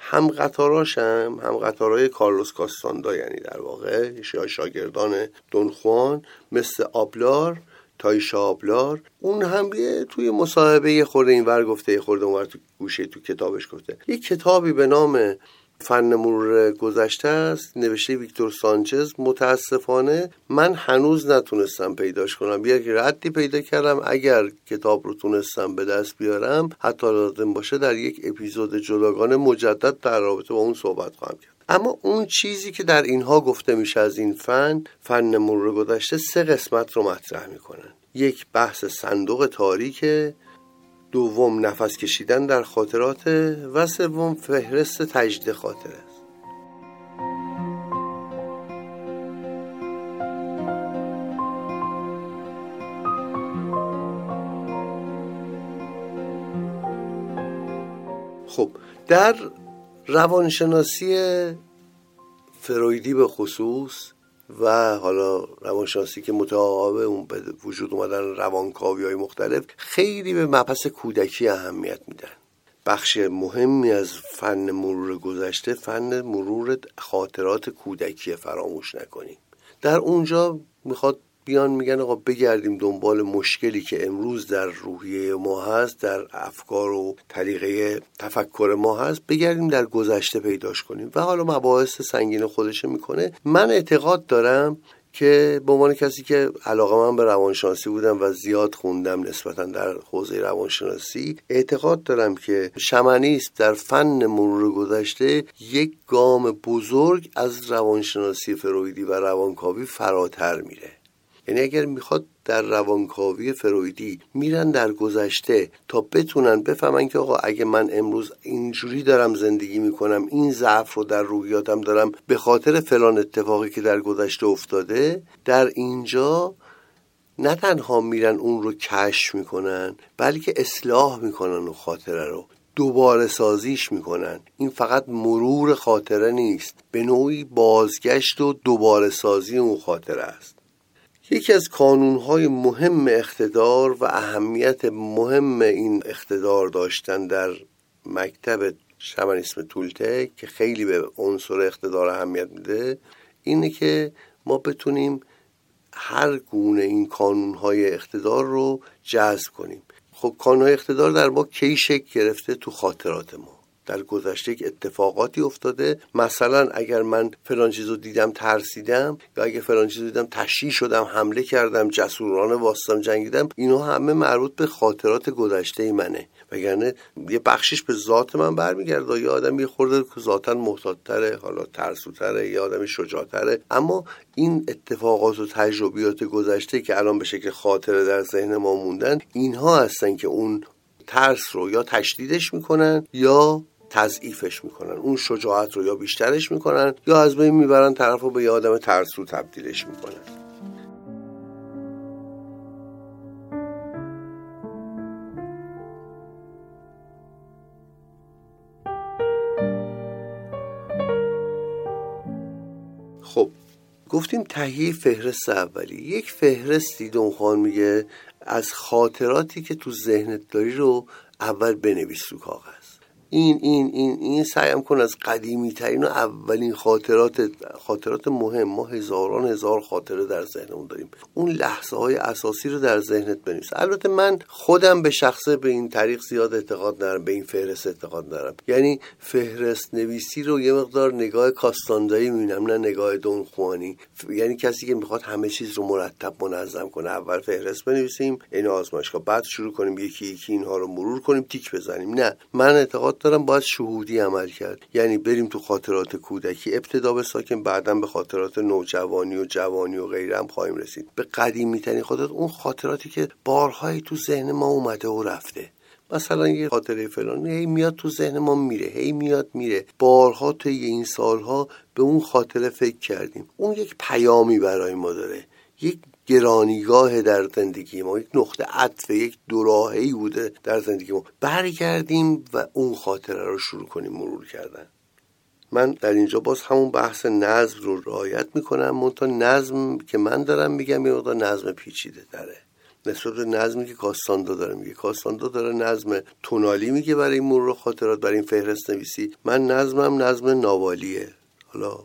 هم قطارهای کارلوس کاستاندا، یعنی در واقع شاگردان دون خوان، مثل آبلار، تایشا آبلار. اون هم توی مصاحبه یه خورده اینور گفته، یه خورده اونور تو گوشه تو کتابش گفته. یک کتابی به نام فن مرور گذشته است، نوشته ویکتور سانچز. متاسفانه من هنوز نتونستم پیداش کنم. یک ردی پیدا کردم، اگر کتاب رو تونستم به دست بیارم، حتی لازم باشه در یک اپیزود جداگانه مجدد در رابطه با اون صحبت خواهم کرد. اما اون چیزی که در اینها گفته میشه از این فن مرور گذشته، 3 قسمت رو مطرح میکنن. یک، بحث صندوق تاریک، دوم نفس کشیدن در خاطرات، و سوم فهرست تجدید خاطره است. خب در روانشناسی فرویدی به خصوص و حالا روانشناسی که متعاقب اون به وجود اومدن روانکاوی‌های مختلف، خیلی به مبحث کودکی اهمیت میدن. بخش مهمی از فن مرور گذشته فن مرور خاطرات کودکی، فراموش نکنیم. در اونجا میخواد میگن آقا بگردیم دنبال مشکلی که امروز در روحیه ما هست، در افکار و طریقه تفکر ما هست، بگردیم در گذشته پیداش کنیم و حالا مباحث سنگین خودش میکنه. من اعتقاد دارم که به عنوان کسی که علاقه‌مند به روانشناسی بودم و زیاد خوندم نسبتاً در حوزه روانشناسی، اعتقاد دارم که شمنیست در فن مرور گذشته یک گام بزرگ از روانشناسی فرویدی و روانکاوی فراتر میره. یعنی اگر میخواد در روانکاوی فرویدی میرن در گذشته تا بتونن بفهمن که آقا اگه من امروز اینجوری دارم زندگی میکنم، این ضعف رو در روحیاتم دارم به خاطر فلان اتفاقی که در گذشته افتاده، در اینجا نه تنها میرن اون رو کشف میکنن، بلکه اصلاح میکنن و خاطره رو دوباره سازیش میکنن. این فقط مرور خاطره نیست، به نوعی بازگشت و دوباره سازی اون خاطره است. یکی از کانونهای مهم اقتدار و اهمیت مهم این اقتدار داشتن در مکتب شمنیسم تولتک که خیلی به عنصر اقتدار اهمیت میده، اینه که ما بتونیم هر گونه این کانونهای اقتدار رو جذب کنیم. خب کانونهای اقتدار در ما کی شکل گرفته؟ تو خاطرات ما. در گذشته یک اتفاقاتی افتاده، مثلا اگر من فلان چیزو دیدم ترسیدم، یا اگه فلان چیزو دیدم تشییع شدم، حمله کردم، جسورانه واسطم جنگیدم، اینا همه مربوط به خاطرات گذشته منه. وگرنه یه بخشش به ذات من برمیگرده. یه آدم یه خورده ذاتاً محتاط‌تره، حالا ترسوتره، یه آدم شجاع‌تره، اما این اتفاقات و تجربیات گذشته که الان به شکل خاطره در ذهن ما موندن، اینها هستن که اون ترس رو یا تشدیدش میکنن یا تضعیفش میکنن، اون شجاعت رو یا بیشترش میکنن یا از بین میبرن، طرف رو به یه آدم ترسو تبدیلش میکنن. خب گفتیم تهیه فهرست اولی. یک فهرستی دون خوان میگه از خاطراتی که تو ذهنت داری رو اول بنویس رو کاغذ. این سعیم کن از قدیمی ترین و اولین خاطرات مهم. ما هزار خاطره در ذهنمون داریم. اون لحظه های اساسی رو در ذهنت بنویس. البته من خودم به شخصه به این طریق زیاد اعتقاد ندارم، به این فهرست اعتقاد ندارم. یعنی فهرست نویسی رو یه مقدار نگاه کاستاندایی میبینم، نه نگاه دون خوانی. یعنی کسی که میخواد همه چیز رو مرتب منظم کنه، اول فهرست بنویسیم، این آزمایشگاه، بعد شروع کنیم یکی اینها رو مرور کنیم، تیک بزنیم. نه، من اعتقاد دارم باید شهودی عمل کرد. یعنی بریم تو خاطرات کودکی ابتدا بساکیم، بعداً به خاطرات نوجوانی و جوانی و غیره هم خواهیم رسید. به قدیمی ترین خاطرات، اون خاطراتی که بارهایی تو ذهن ما اومده و رفته. مثلا یه خاطره فلان هی میاد تو ذهن ما میره، هی میاد میره، بارها طی این سالها به اون خاطره فکر کردیم. اون یک پیامی برای ما داره، یک گرانیگاه در زندگی ما، یک نقطه عطف، یک دوراهی بوده در زندگی ما. برگردیم و اون خاطره رو شروع کنیم مرور کردن. من در اینجا باز همون بحث نظم رو رعایت میکنم، منتها نظم که من دارم میگم یه مقدار نظم پیچیده تره. نسبت به نظمی که کاستاندا داره میگه. کاستاندا داره نظم تونالی میگه برای مرور خاطرات، برای این فهرست نویسی. من نظمم نظم ناوالیه، حالا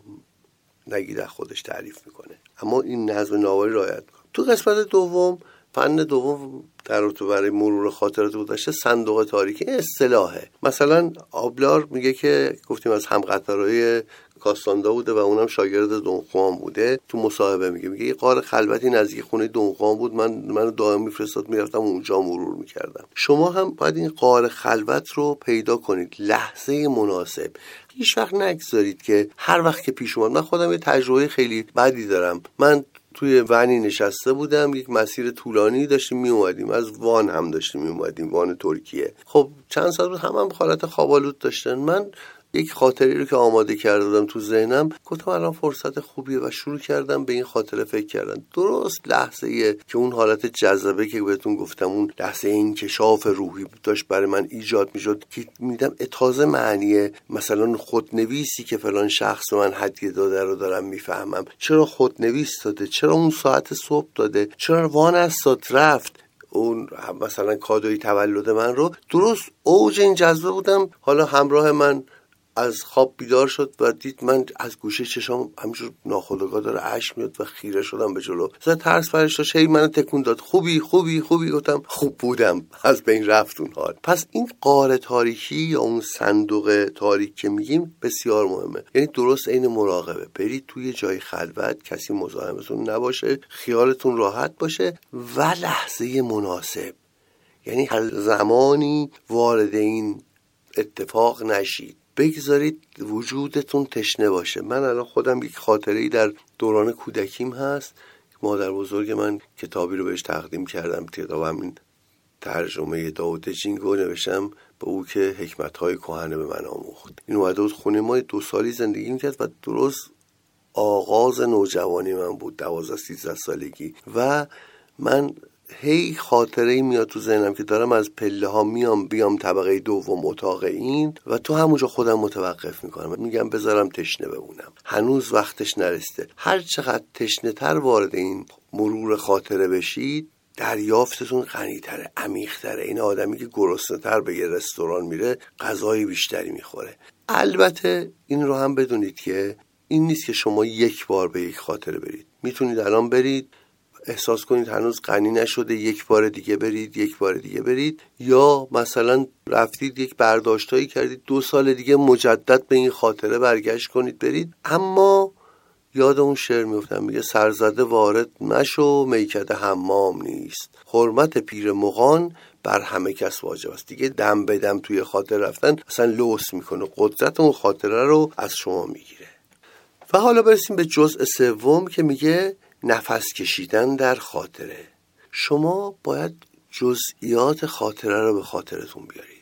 نگید خودش تعریف میکنه، اما این نظم ناوالی رعایت میکنه. تو قسمت دوم، فن دوم در رابطه برای مرور خاطرات گذشته، صندوق تاریکی اصطلاحه. مثلا آبلار میگه که گفتیم از هم قطارهای کاستاندا بوده و اونم شاگرد دون خوان بوده. تو مصاحبه میگه یه غار خلوتی نزدیک خونه دون خوان بود، منو دائم میفرستاد میرفتم اونجا مرور میکردم. شما هم باید این غار خلوت رو پیدا کنید، لحظه مناسب. هیچ وقت نگذارید که هر وقت که پیش اومد. من خودم یه تجربه خیلی بدی دارم. من توی ونی نشسته بودم، یک مسیر طولانی داشتیم می اومدیم، از وان هم داشتیم می اومدیم، وان ترکیه. خب چند ساعت بود، هم حالت خوابالود داشتن. من یک خاطری رو که آماده کرده بودم تو ذهنم، گفتم الان فرصت خوبیه و شروع کردم به این خاطره فکر کردن. درست لحظه‌ایه که اون حالت جذبه که بهتون گفتم، اون لحظه انکشاف روحی داشت برای من ایجاد میشد که میدم تازه معنیه مثلا خودنویسی که فلان شخص من هدیه داده رو دارم میفهمم. چرا خودنویس داده؟ چرا اون ساعت صبح داده؟ چرا وان از ساعت رفت؟ اون مثلا کادوی تولد من رو. درست اوج این جذبه بودم. حالا همراه من از خواب بیدار شد و دید من از گوشه چشام همینجور ناخودآگاه داره اشک میاد و خیره شدم به جلو. زد ترس برش داشت، هی منو تکون داد. خوبی؟ گفتم خوب بودم، از بین رفت اون حال. پس این غار تاریکی یا اون صندوق تاریک که میگیم بسیار مهمه. یعنی درست عین مراقبه، برید توی جای خلوت، کسی مزاحمتون نباشه، خیالتون راحت باشه و لحظه مناسب. یعنی هر زمانی وارد این اتفاق نشید، بگذارید وجودتون تشنه باشه. من الان خودم یک خاطره‌ای در دوران کودکیم هست. مادر بزرگ من کتابی رو بهش تقدیم کردم، کتاب همین ترجمه داوود جینگو نوشتم به او که حکمت‌های کهنه به من آموخت. این اومده بود خونه ما، 2 سالی زندگی می‌کرد و درست آغاز نوجوانی من بود، 12-13 سالگی. و من هی خاطره‌ای میاد تو ذهنم که دارم از پله ها بیام طبقه دوم اتاق این و تو همونجا خودم متوقف میکنم، میگم بذارم تشنه بمونم، هنوز وقتش نرسیده. هر چقدر تشنه تر وارد این مرور خاطره بشید، دریافتتون غنی‌تره، عمیق‌تره. این آدمی که گرسنه‌تر به یه رستوران میره غذای بیشتری میخوره. البته این رو هم بدونید که این نیست که شما یک بار به یک خاطره برید. میتونید الان برید، احساس کنید هنوز غنی نشده، یک بار دیگه برید، یک بار دیگه برید. یا مثلا رفتید یک برداشتایی کردید، 2 سال دیگه مجدد به این خاطره برگشت کنید برید. اما یاد اون شعر میفتم، میگه سرزده وارد نشو میکده حمام نیست، حرمت پیر مغان بر همه کس واجب است. دیگه دم به دم توی خاطر رفتن اصلا لوس میکنه، قدرت اون خاطره رو از شما میگیره. و حالا برسیم به جزء سوم که میگه نفس کشیدن در خاطره. شما باید جزئیات خاطره رو به خاطرتون بیارید.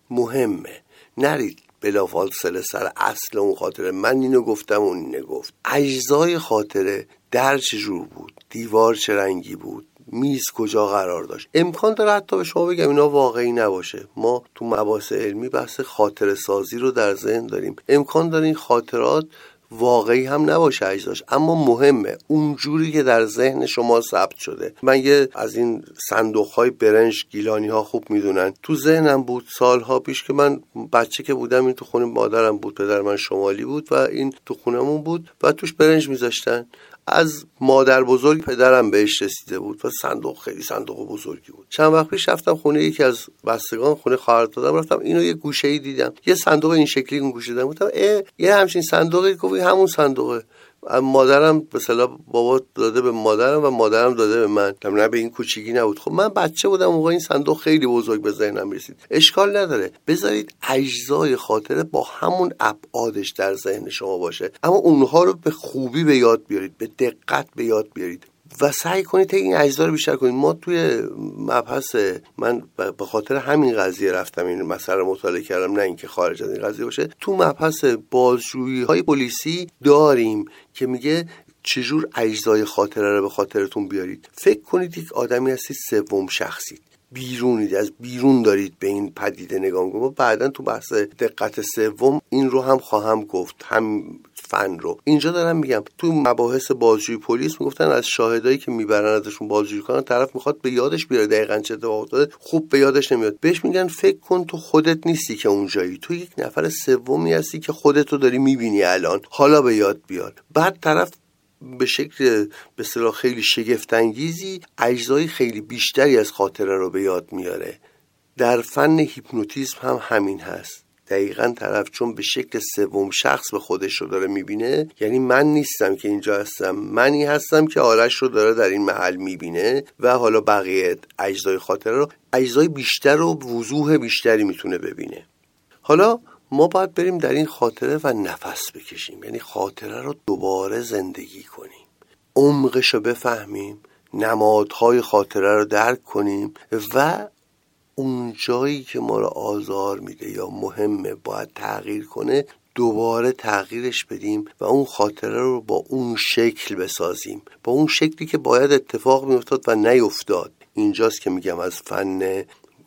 مهمه، نرید بلافاصله سر اصل اون خاطره، من اینو گفتم اون اینو گفت. اجزای خاطره، در چه جور بود، دیوار چه رنگی بود، میز کجا قرار داشت. امکان داره حتی به شما بگم اینا واقعی نباشه. ما تو مباحث علمی بحث خاطره سازی رو در ذهن داریم. امکان داره این خاطرات واقعی هم نباشه اجزاش، اما مهمه اونجوری که در ذهن شما ثبت شده. من یه از این صندوق‌های برنج گیلانی ها خوب میدونن، تو ذهنم بود سالها پیش که من بچه که بودم، این تو خونه مادرم بود، پدر من شمالی بود و این تو خونمون بود و توش برنج میذاشتن. از مادر بزرگ پدرم بهش رسیده بود و صندوق خیلی صندوق بزرگی بود. چند وقت پیش رفتم خونه یکی از بستگان، خونه خواهر دادم، رفتم اینو یه گوشه‌ای دیدم، یه صندوق این شکلی اون گوشه دیدم، گفتم یه همچین صندوقی، گفت همون صندوقه. مادرم به اصطلاح بابا داده به مادرم و مادرم داده به من، نه به این کوچیکی نبود. خب من بچه بودم موقع، این صندوق خیلی بزرگ به ذهنم رسید. اشکال نداره، بذارید اجزای خاطره با همون ابعادش در ذهن شما باشه، اما اونها رو به خوبی به یاد بیارید، به دقت به یاد بیارید و سعی کنید این اجزا رو بیشتر کنید. ما توی مبحث، من به خاطر همین قضیه رفتم این مسئله مطالعه کردم، نه اینکه خارج از این قضیه باشه. تو مبحث بازجویی‌های پلیسی داریم که میگه چجور اجزای خاطره رو به خاطرتون بیارید. فکر کنید یک آدمی هستید سوم شخصید، بیرونید، از بیرون دارید به این پدیده نگاه می‌کنید. ما بعداً تو بحث دقت سوم این رو هم خواهم گفت، هم فن رو. اینجا دارم میگم تو مباحث بازجویی پلیس میگفتن از شاهدایی که میبرن ازشون بازجویی کنن، طرف میخواد به یادش بیاره دقیقاً چه اتفاقی افتاده، خوب به یادش نمیاد. بهش میگن فکر کن تو خودت نیستی که اونجایی، تو یک نفر سومی هستی که خودتو داری میبینی الان، حالا به یاد بیار. بعد طرف به شکل به اصطلاح خیلی شگفت انگیزی اجزای خیلی بیشتری از خاطره رو به یاد میاره. در فن هیپنوتیزم هم همین هست. دقیقاً طرف چون به شکل سوم شخص به خودش رو داره میبینه، یعنی من نیستم که اینجا هستم، منی هستم که آرش رو داره در این محل میبینه و حالا بقیه اجزای خاطره رو اجزای بیشتر و وضوح بیشتری میتونه ببینه. حالا ما باید بریم در این خاطره و نفس بکشیم، یعنی خاطره رو دوباره زندگی کنیم، عمقش رو بفهمیم، نمادهای خاطره رو درک کنیم و اون جایی که ما رو آزار میده یا مهمه باید تغییر کنه دوباره تغییرش بدیم و اون خاطره رو با اون شکل بسازیم، با اون شکلی که باید اتفاق میافتاد و نیفتاد. اینجاست که میگم از فن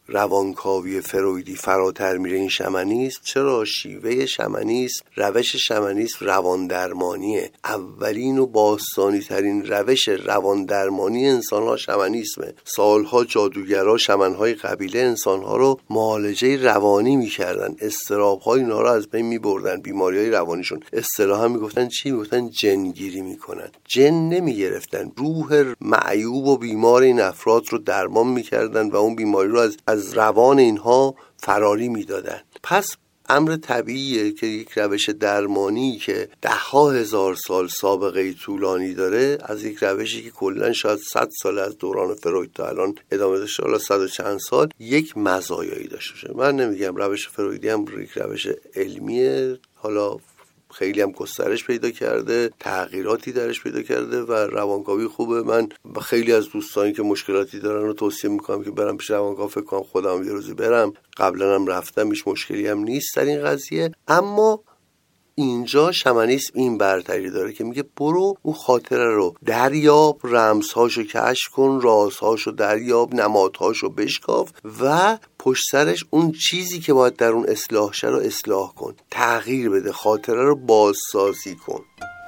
روانکاوی فرویدی فراتر میره این شمنیسم. چرا؟ شیوه شمنیسم، روش شمنیسم روان درمانیه. اولین و باستانی ترین روش روان درمانی انسان ها شمنیسمه. سالها جادوگرها شمنهای قبیله انسان ها رو معالجه روانی میکردن، اضطراب های اینا رو از بین میبردن، بیماری های روانیشون. اصطلاحا میگفتن چی؟ میگفتن جنگیری میکنن. جن نمیگرفتن، روح معیوب و بیمار این افراد رو درمان میکردن و اون بیماری رو از روان اینها فراری میدادن. پس امر طبیعیه که یک روش درمانی که 10,000 سال سابقه طولانی داره از یک روشی که کلن شاید 100 سال از دوران فروید تا الان ادامه داشته، حالا 100 و چند سال، یک مزایایی داشته باشه. من نمیگم روش فرویدی هم یک روش علمیه، حالا خیلی هم گسترش پیدا کرده، تغییراتی درش پیدا کرده و روانکاوی خوبه. من خیلی از دوستانی که مشکلاتی دارن رو توصیه میکنم که برم پیش روانکاو. فکر کنم خودم یه روزی برم، قبلا هم رفتم، هیچ مشکلی هم نیست در این قضیه. اما اینجا شمنیسم این برتری داره که میگه برو اون خاطره رو دریاب، رمزهاشو کشف کن، رازهاشو دریاب، نمادهاشو بشکاف و پشت سرش اون چیزی که باید در اون اصلاح شه رو اصلاح کن، تغییر بده، خاطره رو بازسازی کن.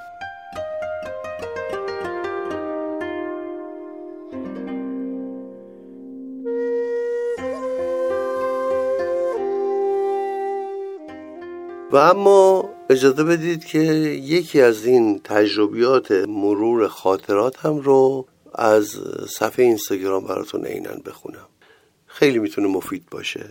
و اما اجازه بدید که یکی از این تجربیات مرور خاطراتم رو از صفحه اینستاگرام براتون عیناً بخونم. خیلی میتونه مفید باشه.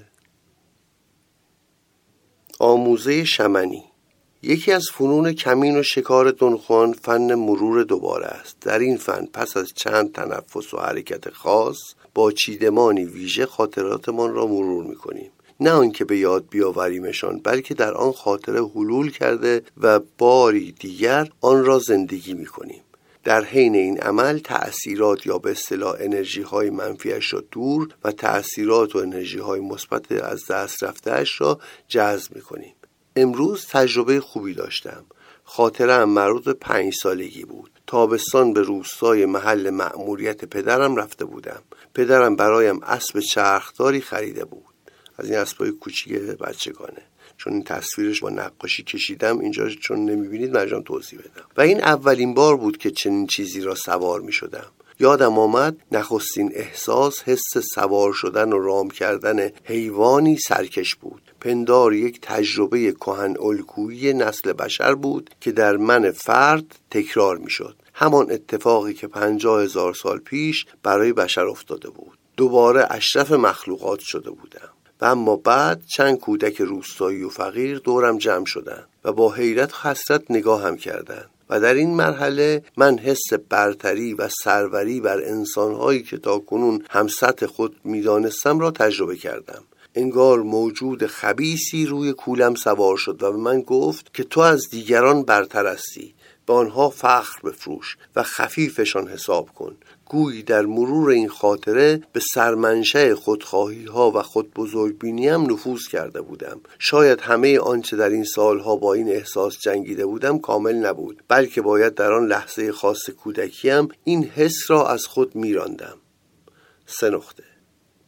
آموزه شمنی. یکی از فنون کمین و شکار دون خوان فن مرور دوباره است. در این فن پس از چند تنفس و حرکت خاص با چیدمانی ویژه خاطراتمان را مرور میکنیم. نه آنکه به یاد بیاوریمشان، بلکه در آن خاطره حلول کرده و باری دیگر آن را زندگی می‌کنیم. در حین این عمل تأثیرات یا به اصطلاح انرژی‌های منفیش را دور و تأثیرات و انرژی‌های مثبت از دست رفته‌اش را جذب می‌کنیم. امروز تجربه خوبی داشتم. خاطره‌ام مربوط به 5 سالگی بود. تابستان به روستای محل مأموریت پدرم رفته بودم. پدرم برایم اسب چرخداری خریده بود. از این اسبای کوچیک بچگانه، چون این تصویرش با نقاشی کشیدم اینجا چون نمیبینید مجبورم توضیح بدم. و این اولین بار بود که چنین چیزی را سوار میشدم. یادم آمد نخستین احساس حس سوار شدن و رام کردن حیوانی سرکش بود. پندار یک تجربه کهن الگویی نسل بشر بود که در من فرد تکرار میشد. همان اتفاقی که 50,000 سال پیش برای بشر افتاده بود. دوباره اشرف مخلوقات شده بودم. و اما بعد چند کودک روستایی و فقیر دورم جمع شدند و با حیرت و حسرت نگاهم کردند و در این مرحله من حس برتری و سروری بر انسانهایی که تاکنون هم سطح خود میدانستم را تجربه کردم. انگار موجود خبیثی روی کولم سوار شد و به من گفت که تو از دیگران برتر هستی، به آنها فخر بفروش و خفیفشان حساب کن. گویی در مرور این خاطره به سرمنشأ خودخواهی ها و خود بزرگبینی هم نفوذ کرده بودم. شاید همه آنچه در این سالها با این احساس جنگیده بودم کامل نبود، بلکه باید در آن لحظه خاص کودکیم این حس را از خود میراندم. 3 نقطه.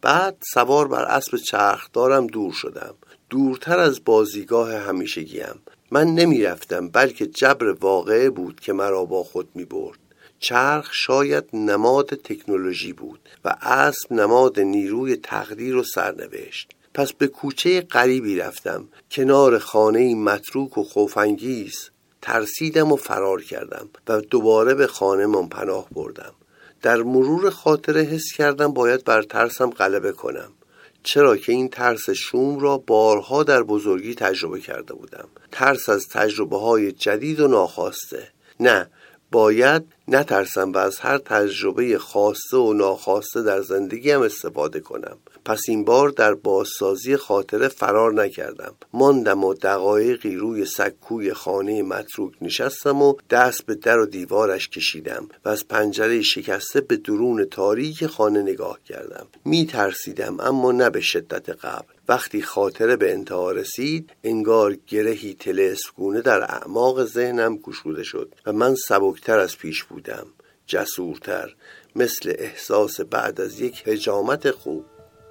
بعد سوار بر اسب چرخدارم دور شدم. دورتر از بازیگاه همیشگیم. من نمی رفتم، بلکه جبر واقعه بود که مرا با خود می برد. چرخ شاید نماد تکنولوژی بود و اسب نماد نیروی تقدیر و سرنوشت. پس به کوچه غریبی رفتم، کنار خانه‌ای متروک و خوف‌انگیز. ترسیدم و فرار کردم و دوباره به خانه‌مان پناه بردم. در مرور خاطره حس کردم باید بر ترسم غلبه کنم، چرا که این ترس شوم را بارها در بزرگی تجربه کرده بودم. ترس از تجربه‌های جدید و ناخواسته. نه، باید نترسم و از هر تجربه خواسته و ناخواسته در زندگیم استفاده کنم. پس این بار در بازسازی خاطره فرار نکردم. ماندم و دقایقی روی سکوی خانه متروک نشستم و دست به در و دیوارش کشیدم و از پنجره شکسته به درون تاریک خانه نگاه کردم. می ترسیدم، اما نه به شدت قبل. وقتی خاطره به انتها رسید، انگار گرهی طلسم‌گونه در اعماق ذهنم گشوده شد و من سبکتر از پیش بودم، جسورتر، مثل احساس بعد از یک هجامت خوب.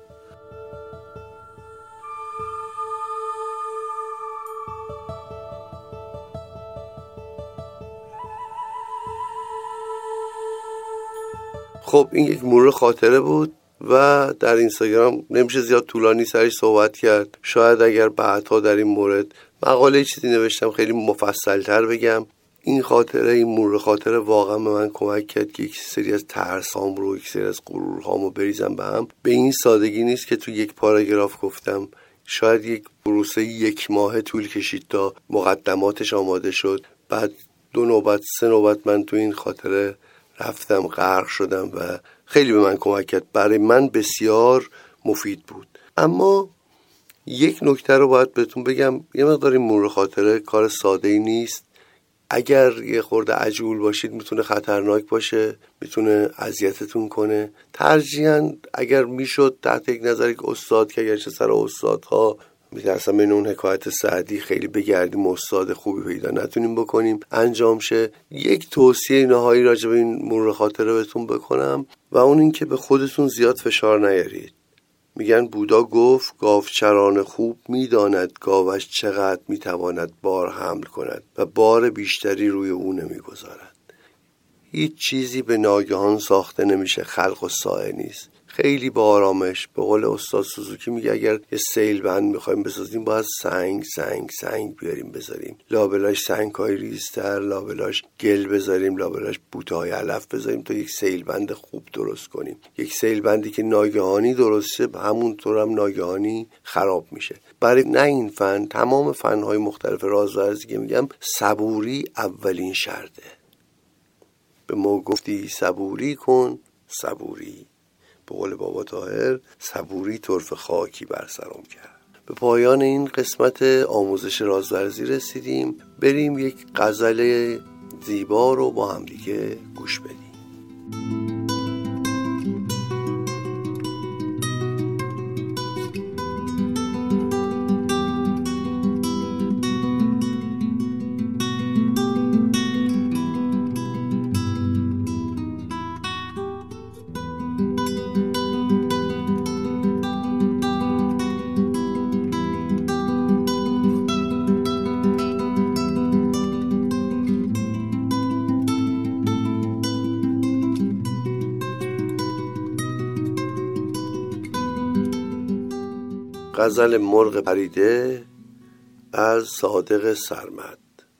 خب این یک مرور خاطره بود و در اینستاگرام نمیشه زیاد طولانی سرش صحبت کرد. شاید اگر بعدها در این مورد مقاله چیزی نوشتم خیلی مفصل‌تر بگم. این خاطره، این مرور خاطره واقعا به من کمک کرد که یک سری از ترسام رو، یک سری از غرورهامو بریزم به هم. به این سادگی نیست که تو یک پاراگراف گفتم. شاید یک پروسه 1 ماه طول کشید تا مقدماتش آماده شد. بعد 2 نوبت 3 نوبت من تو این خاطره رفتم، غرق شدم و خیلی به من کمک کرد. برای من بسیار مفید بود. اما یک نکته رو باید بهتون بگم، یه مقدار این مرور خاطره کار ساده‌ای نیست. اگر یه خورده عجول باشید میتونه خطرناک باشه، میتونه اذیتتون کنه. ترجیحاً اگر میشد تحت یک نظر یک استاد، که اگرچه سر استادها میترسم این اون حکایت سعدی خیلی بگردیم استاد خوبی پیدا نتونیم بکنیم انجام شه، یک توصیه نهایی راجع به این مرور خاطره بهتون بکنم و اون این که به خودتون زیاد فشار نیارید. میگن بودا گفت گاوچران خوب میداند گاوش چقدر میتواند بار حمل کند و بار بیشتری روی او نمیگذارد. هیچ چیزی به ناگهان ساخته نمیشه، خلق و سایه نیست. خیلی با آرامش، به قول استاد سوزوکی میگه اگر یه سیل بند میخوایم بسازیم باید سنگ بیاریم بذاریم، لابلاش سنگ‌های ریزتر، لابلاش گل بذاریم، لابلاش بوته‌های علف بذاریم تا یک سیل بند خوب درست کنیم. یک سیل بندی که ناگهانی درسته همونطور هم ناگهانی خراب میشه. برای نه این فن، تمام فن‌های مختلف رازورزی که میگم، صبوری اولین شرطه. به ما گفتی صبوری کن، صبوری. به قول بابا طاهر صبوری طرف خاکی بر سرم کرد. به پایان این قسمت آموزش رازورزی رسیدیم. بریم یک غزل زیبا رو با هم دیگه گوش بدیم. غزل مرغ پریده از صادق سرمد.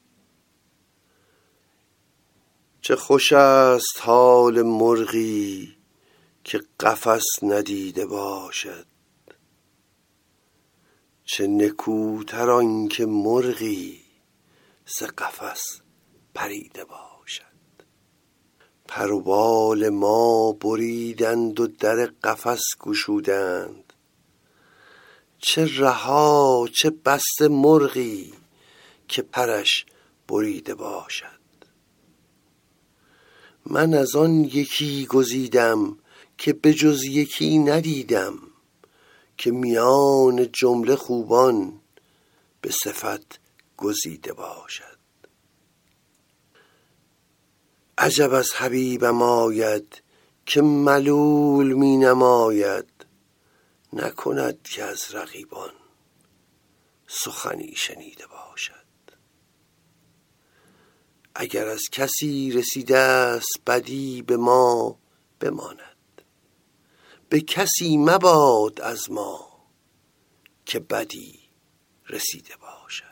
چه خوش است حال مرغی که قفس ندیده باشد، چه نکوتر آن که مرغی ز قفس پریده باشد. پر و بال ما بریدند و در قفس گشودند، چه رها چه بسته مرغی که پرش بریده باشد. من از آن یکی گزیدم که به جز یکی ندیدم، که میان جمله خوبان به صفت گزیده باشد. عجب از حبیبم آید که ملول می نماید، نکند که از رقیبان سخنی شنیده باشد. اگر از کسی رسیده است بدی به ما بماند، به کسی مباد از ما که بدی رسیده باشد.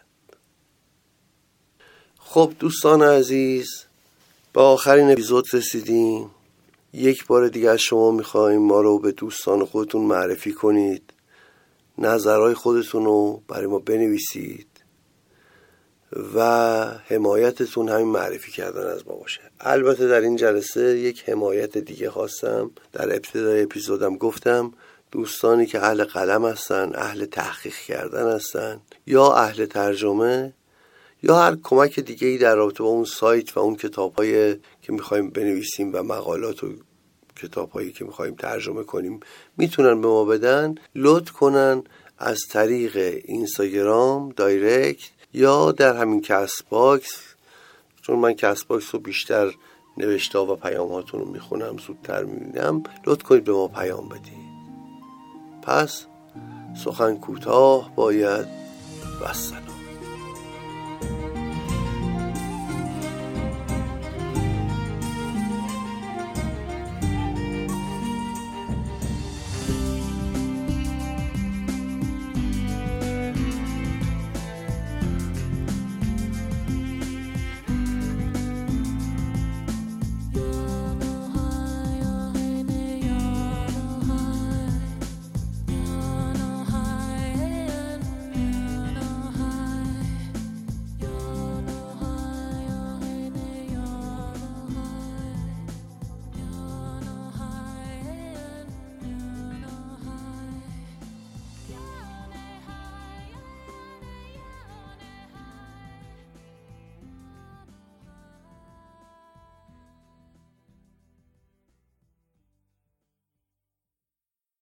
خب دوستان عزیز، به آخرین اپیزود رسیدیم. یک بار دیگه از شما میخوایم ما رو به دوستان خودتون معرفی کنید، نظرهای خودتون رو برای ما بنویسید و حمایتتون همین معرفی کردن از ما باشه. البته در این جلسه یک حمایت دیگه خواستم. در ابتدای اپیزودم گفتم دوستانی که اهل قلم هستن، اهل تحقیق کردن هستن یا اهل ترجمه یا هر کمک دیگه‌ای در رابطه با اون سایت و اون کتاب‌هایی که می‌خوایم بنویسیم و مقالات و کتاب‌هایی که می‌خوایم ترجمه کنیم میتونن به ما بدن، لطف کنن از طریق اینستاگرام دایرکت یا در همین کست باکس، چون من کست باکس رو بیشتر نوشته‌ها و پیام‌هاتون رو میخونم، زودتر میبینم، لطف کنید به ما پیام بدید. پس سخن کوتاه باید، والسلام.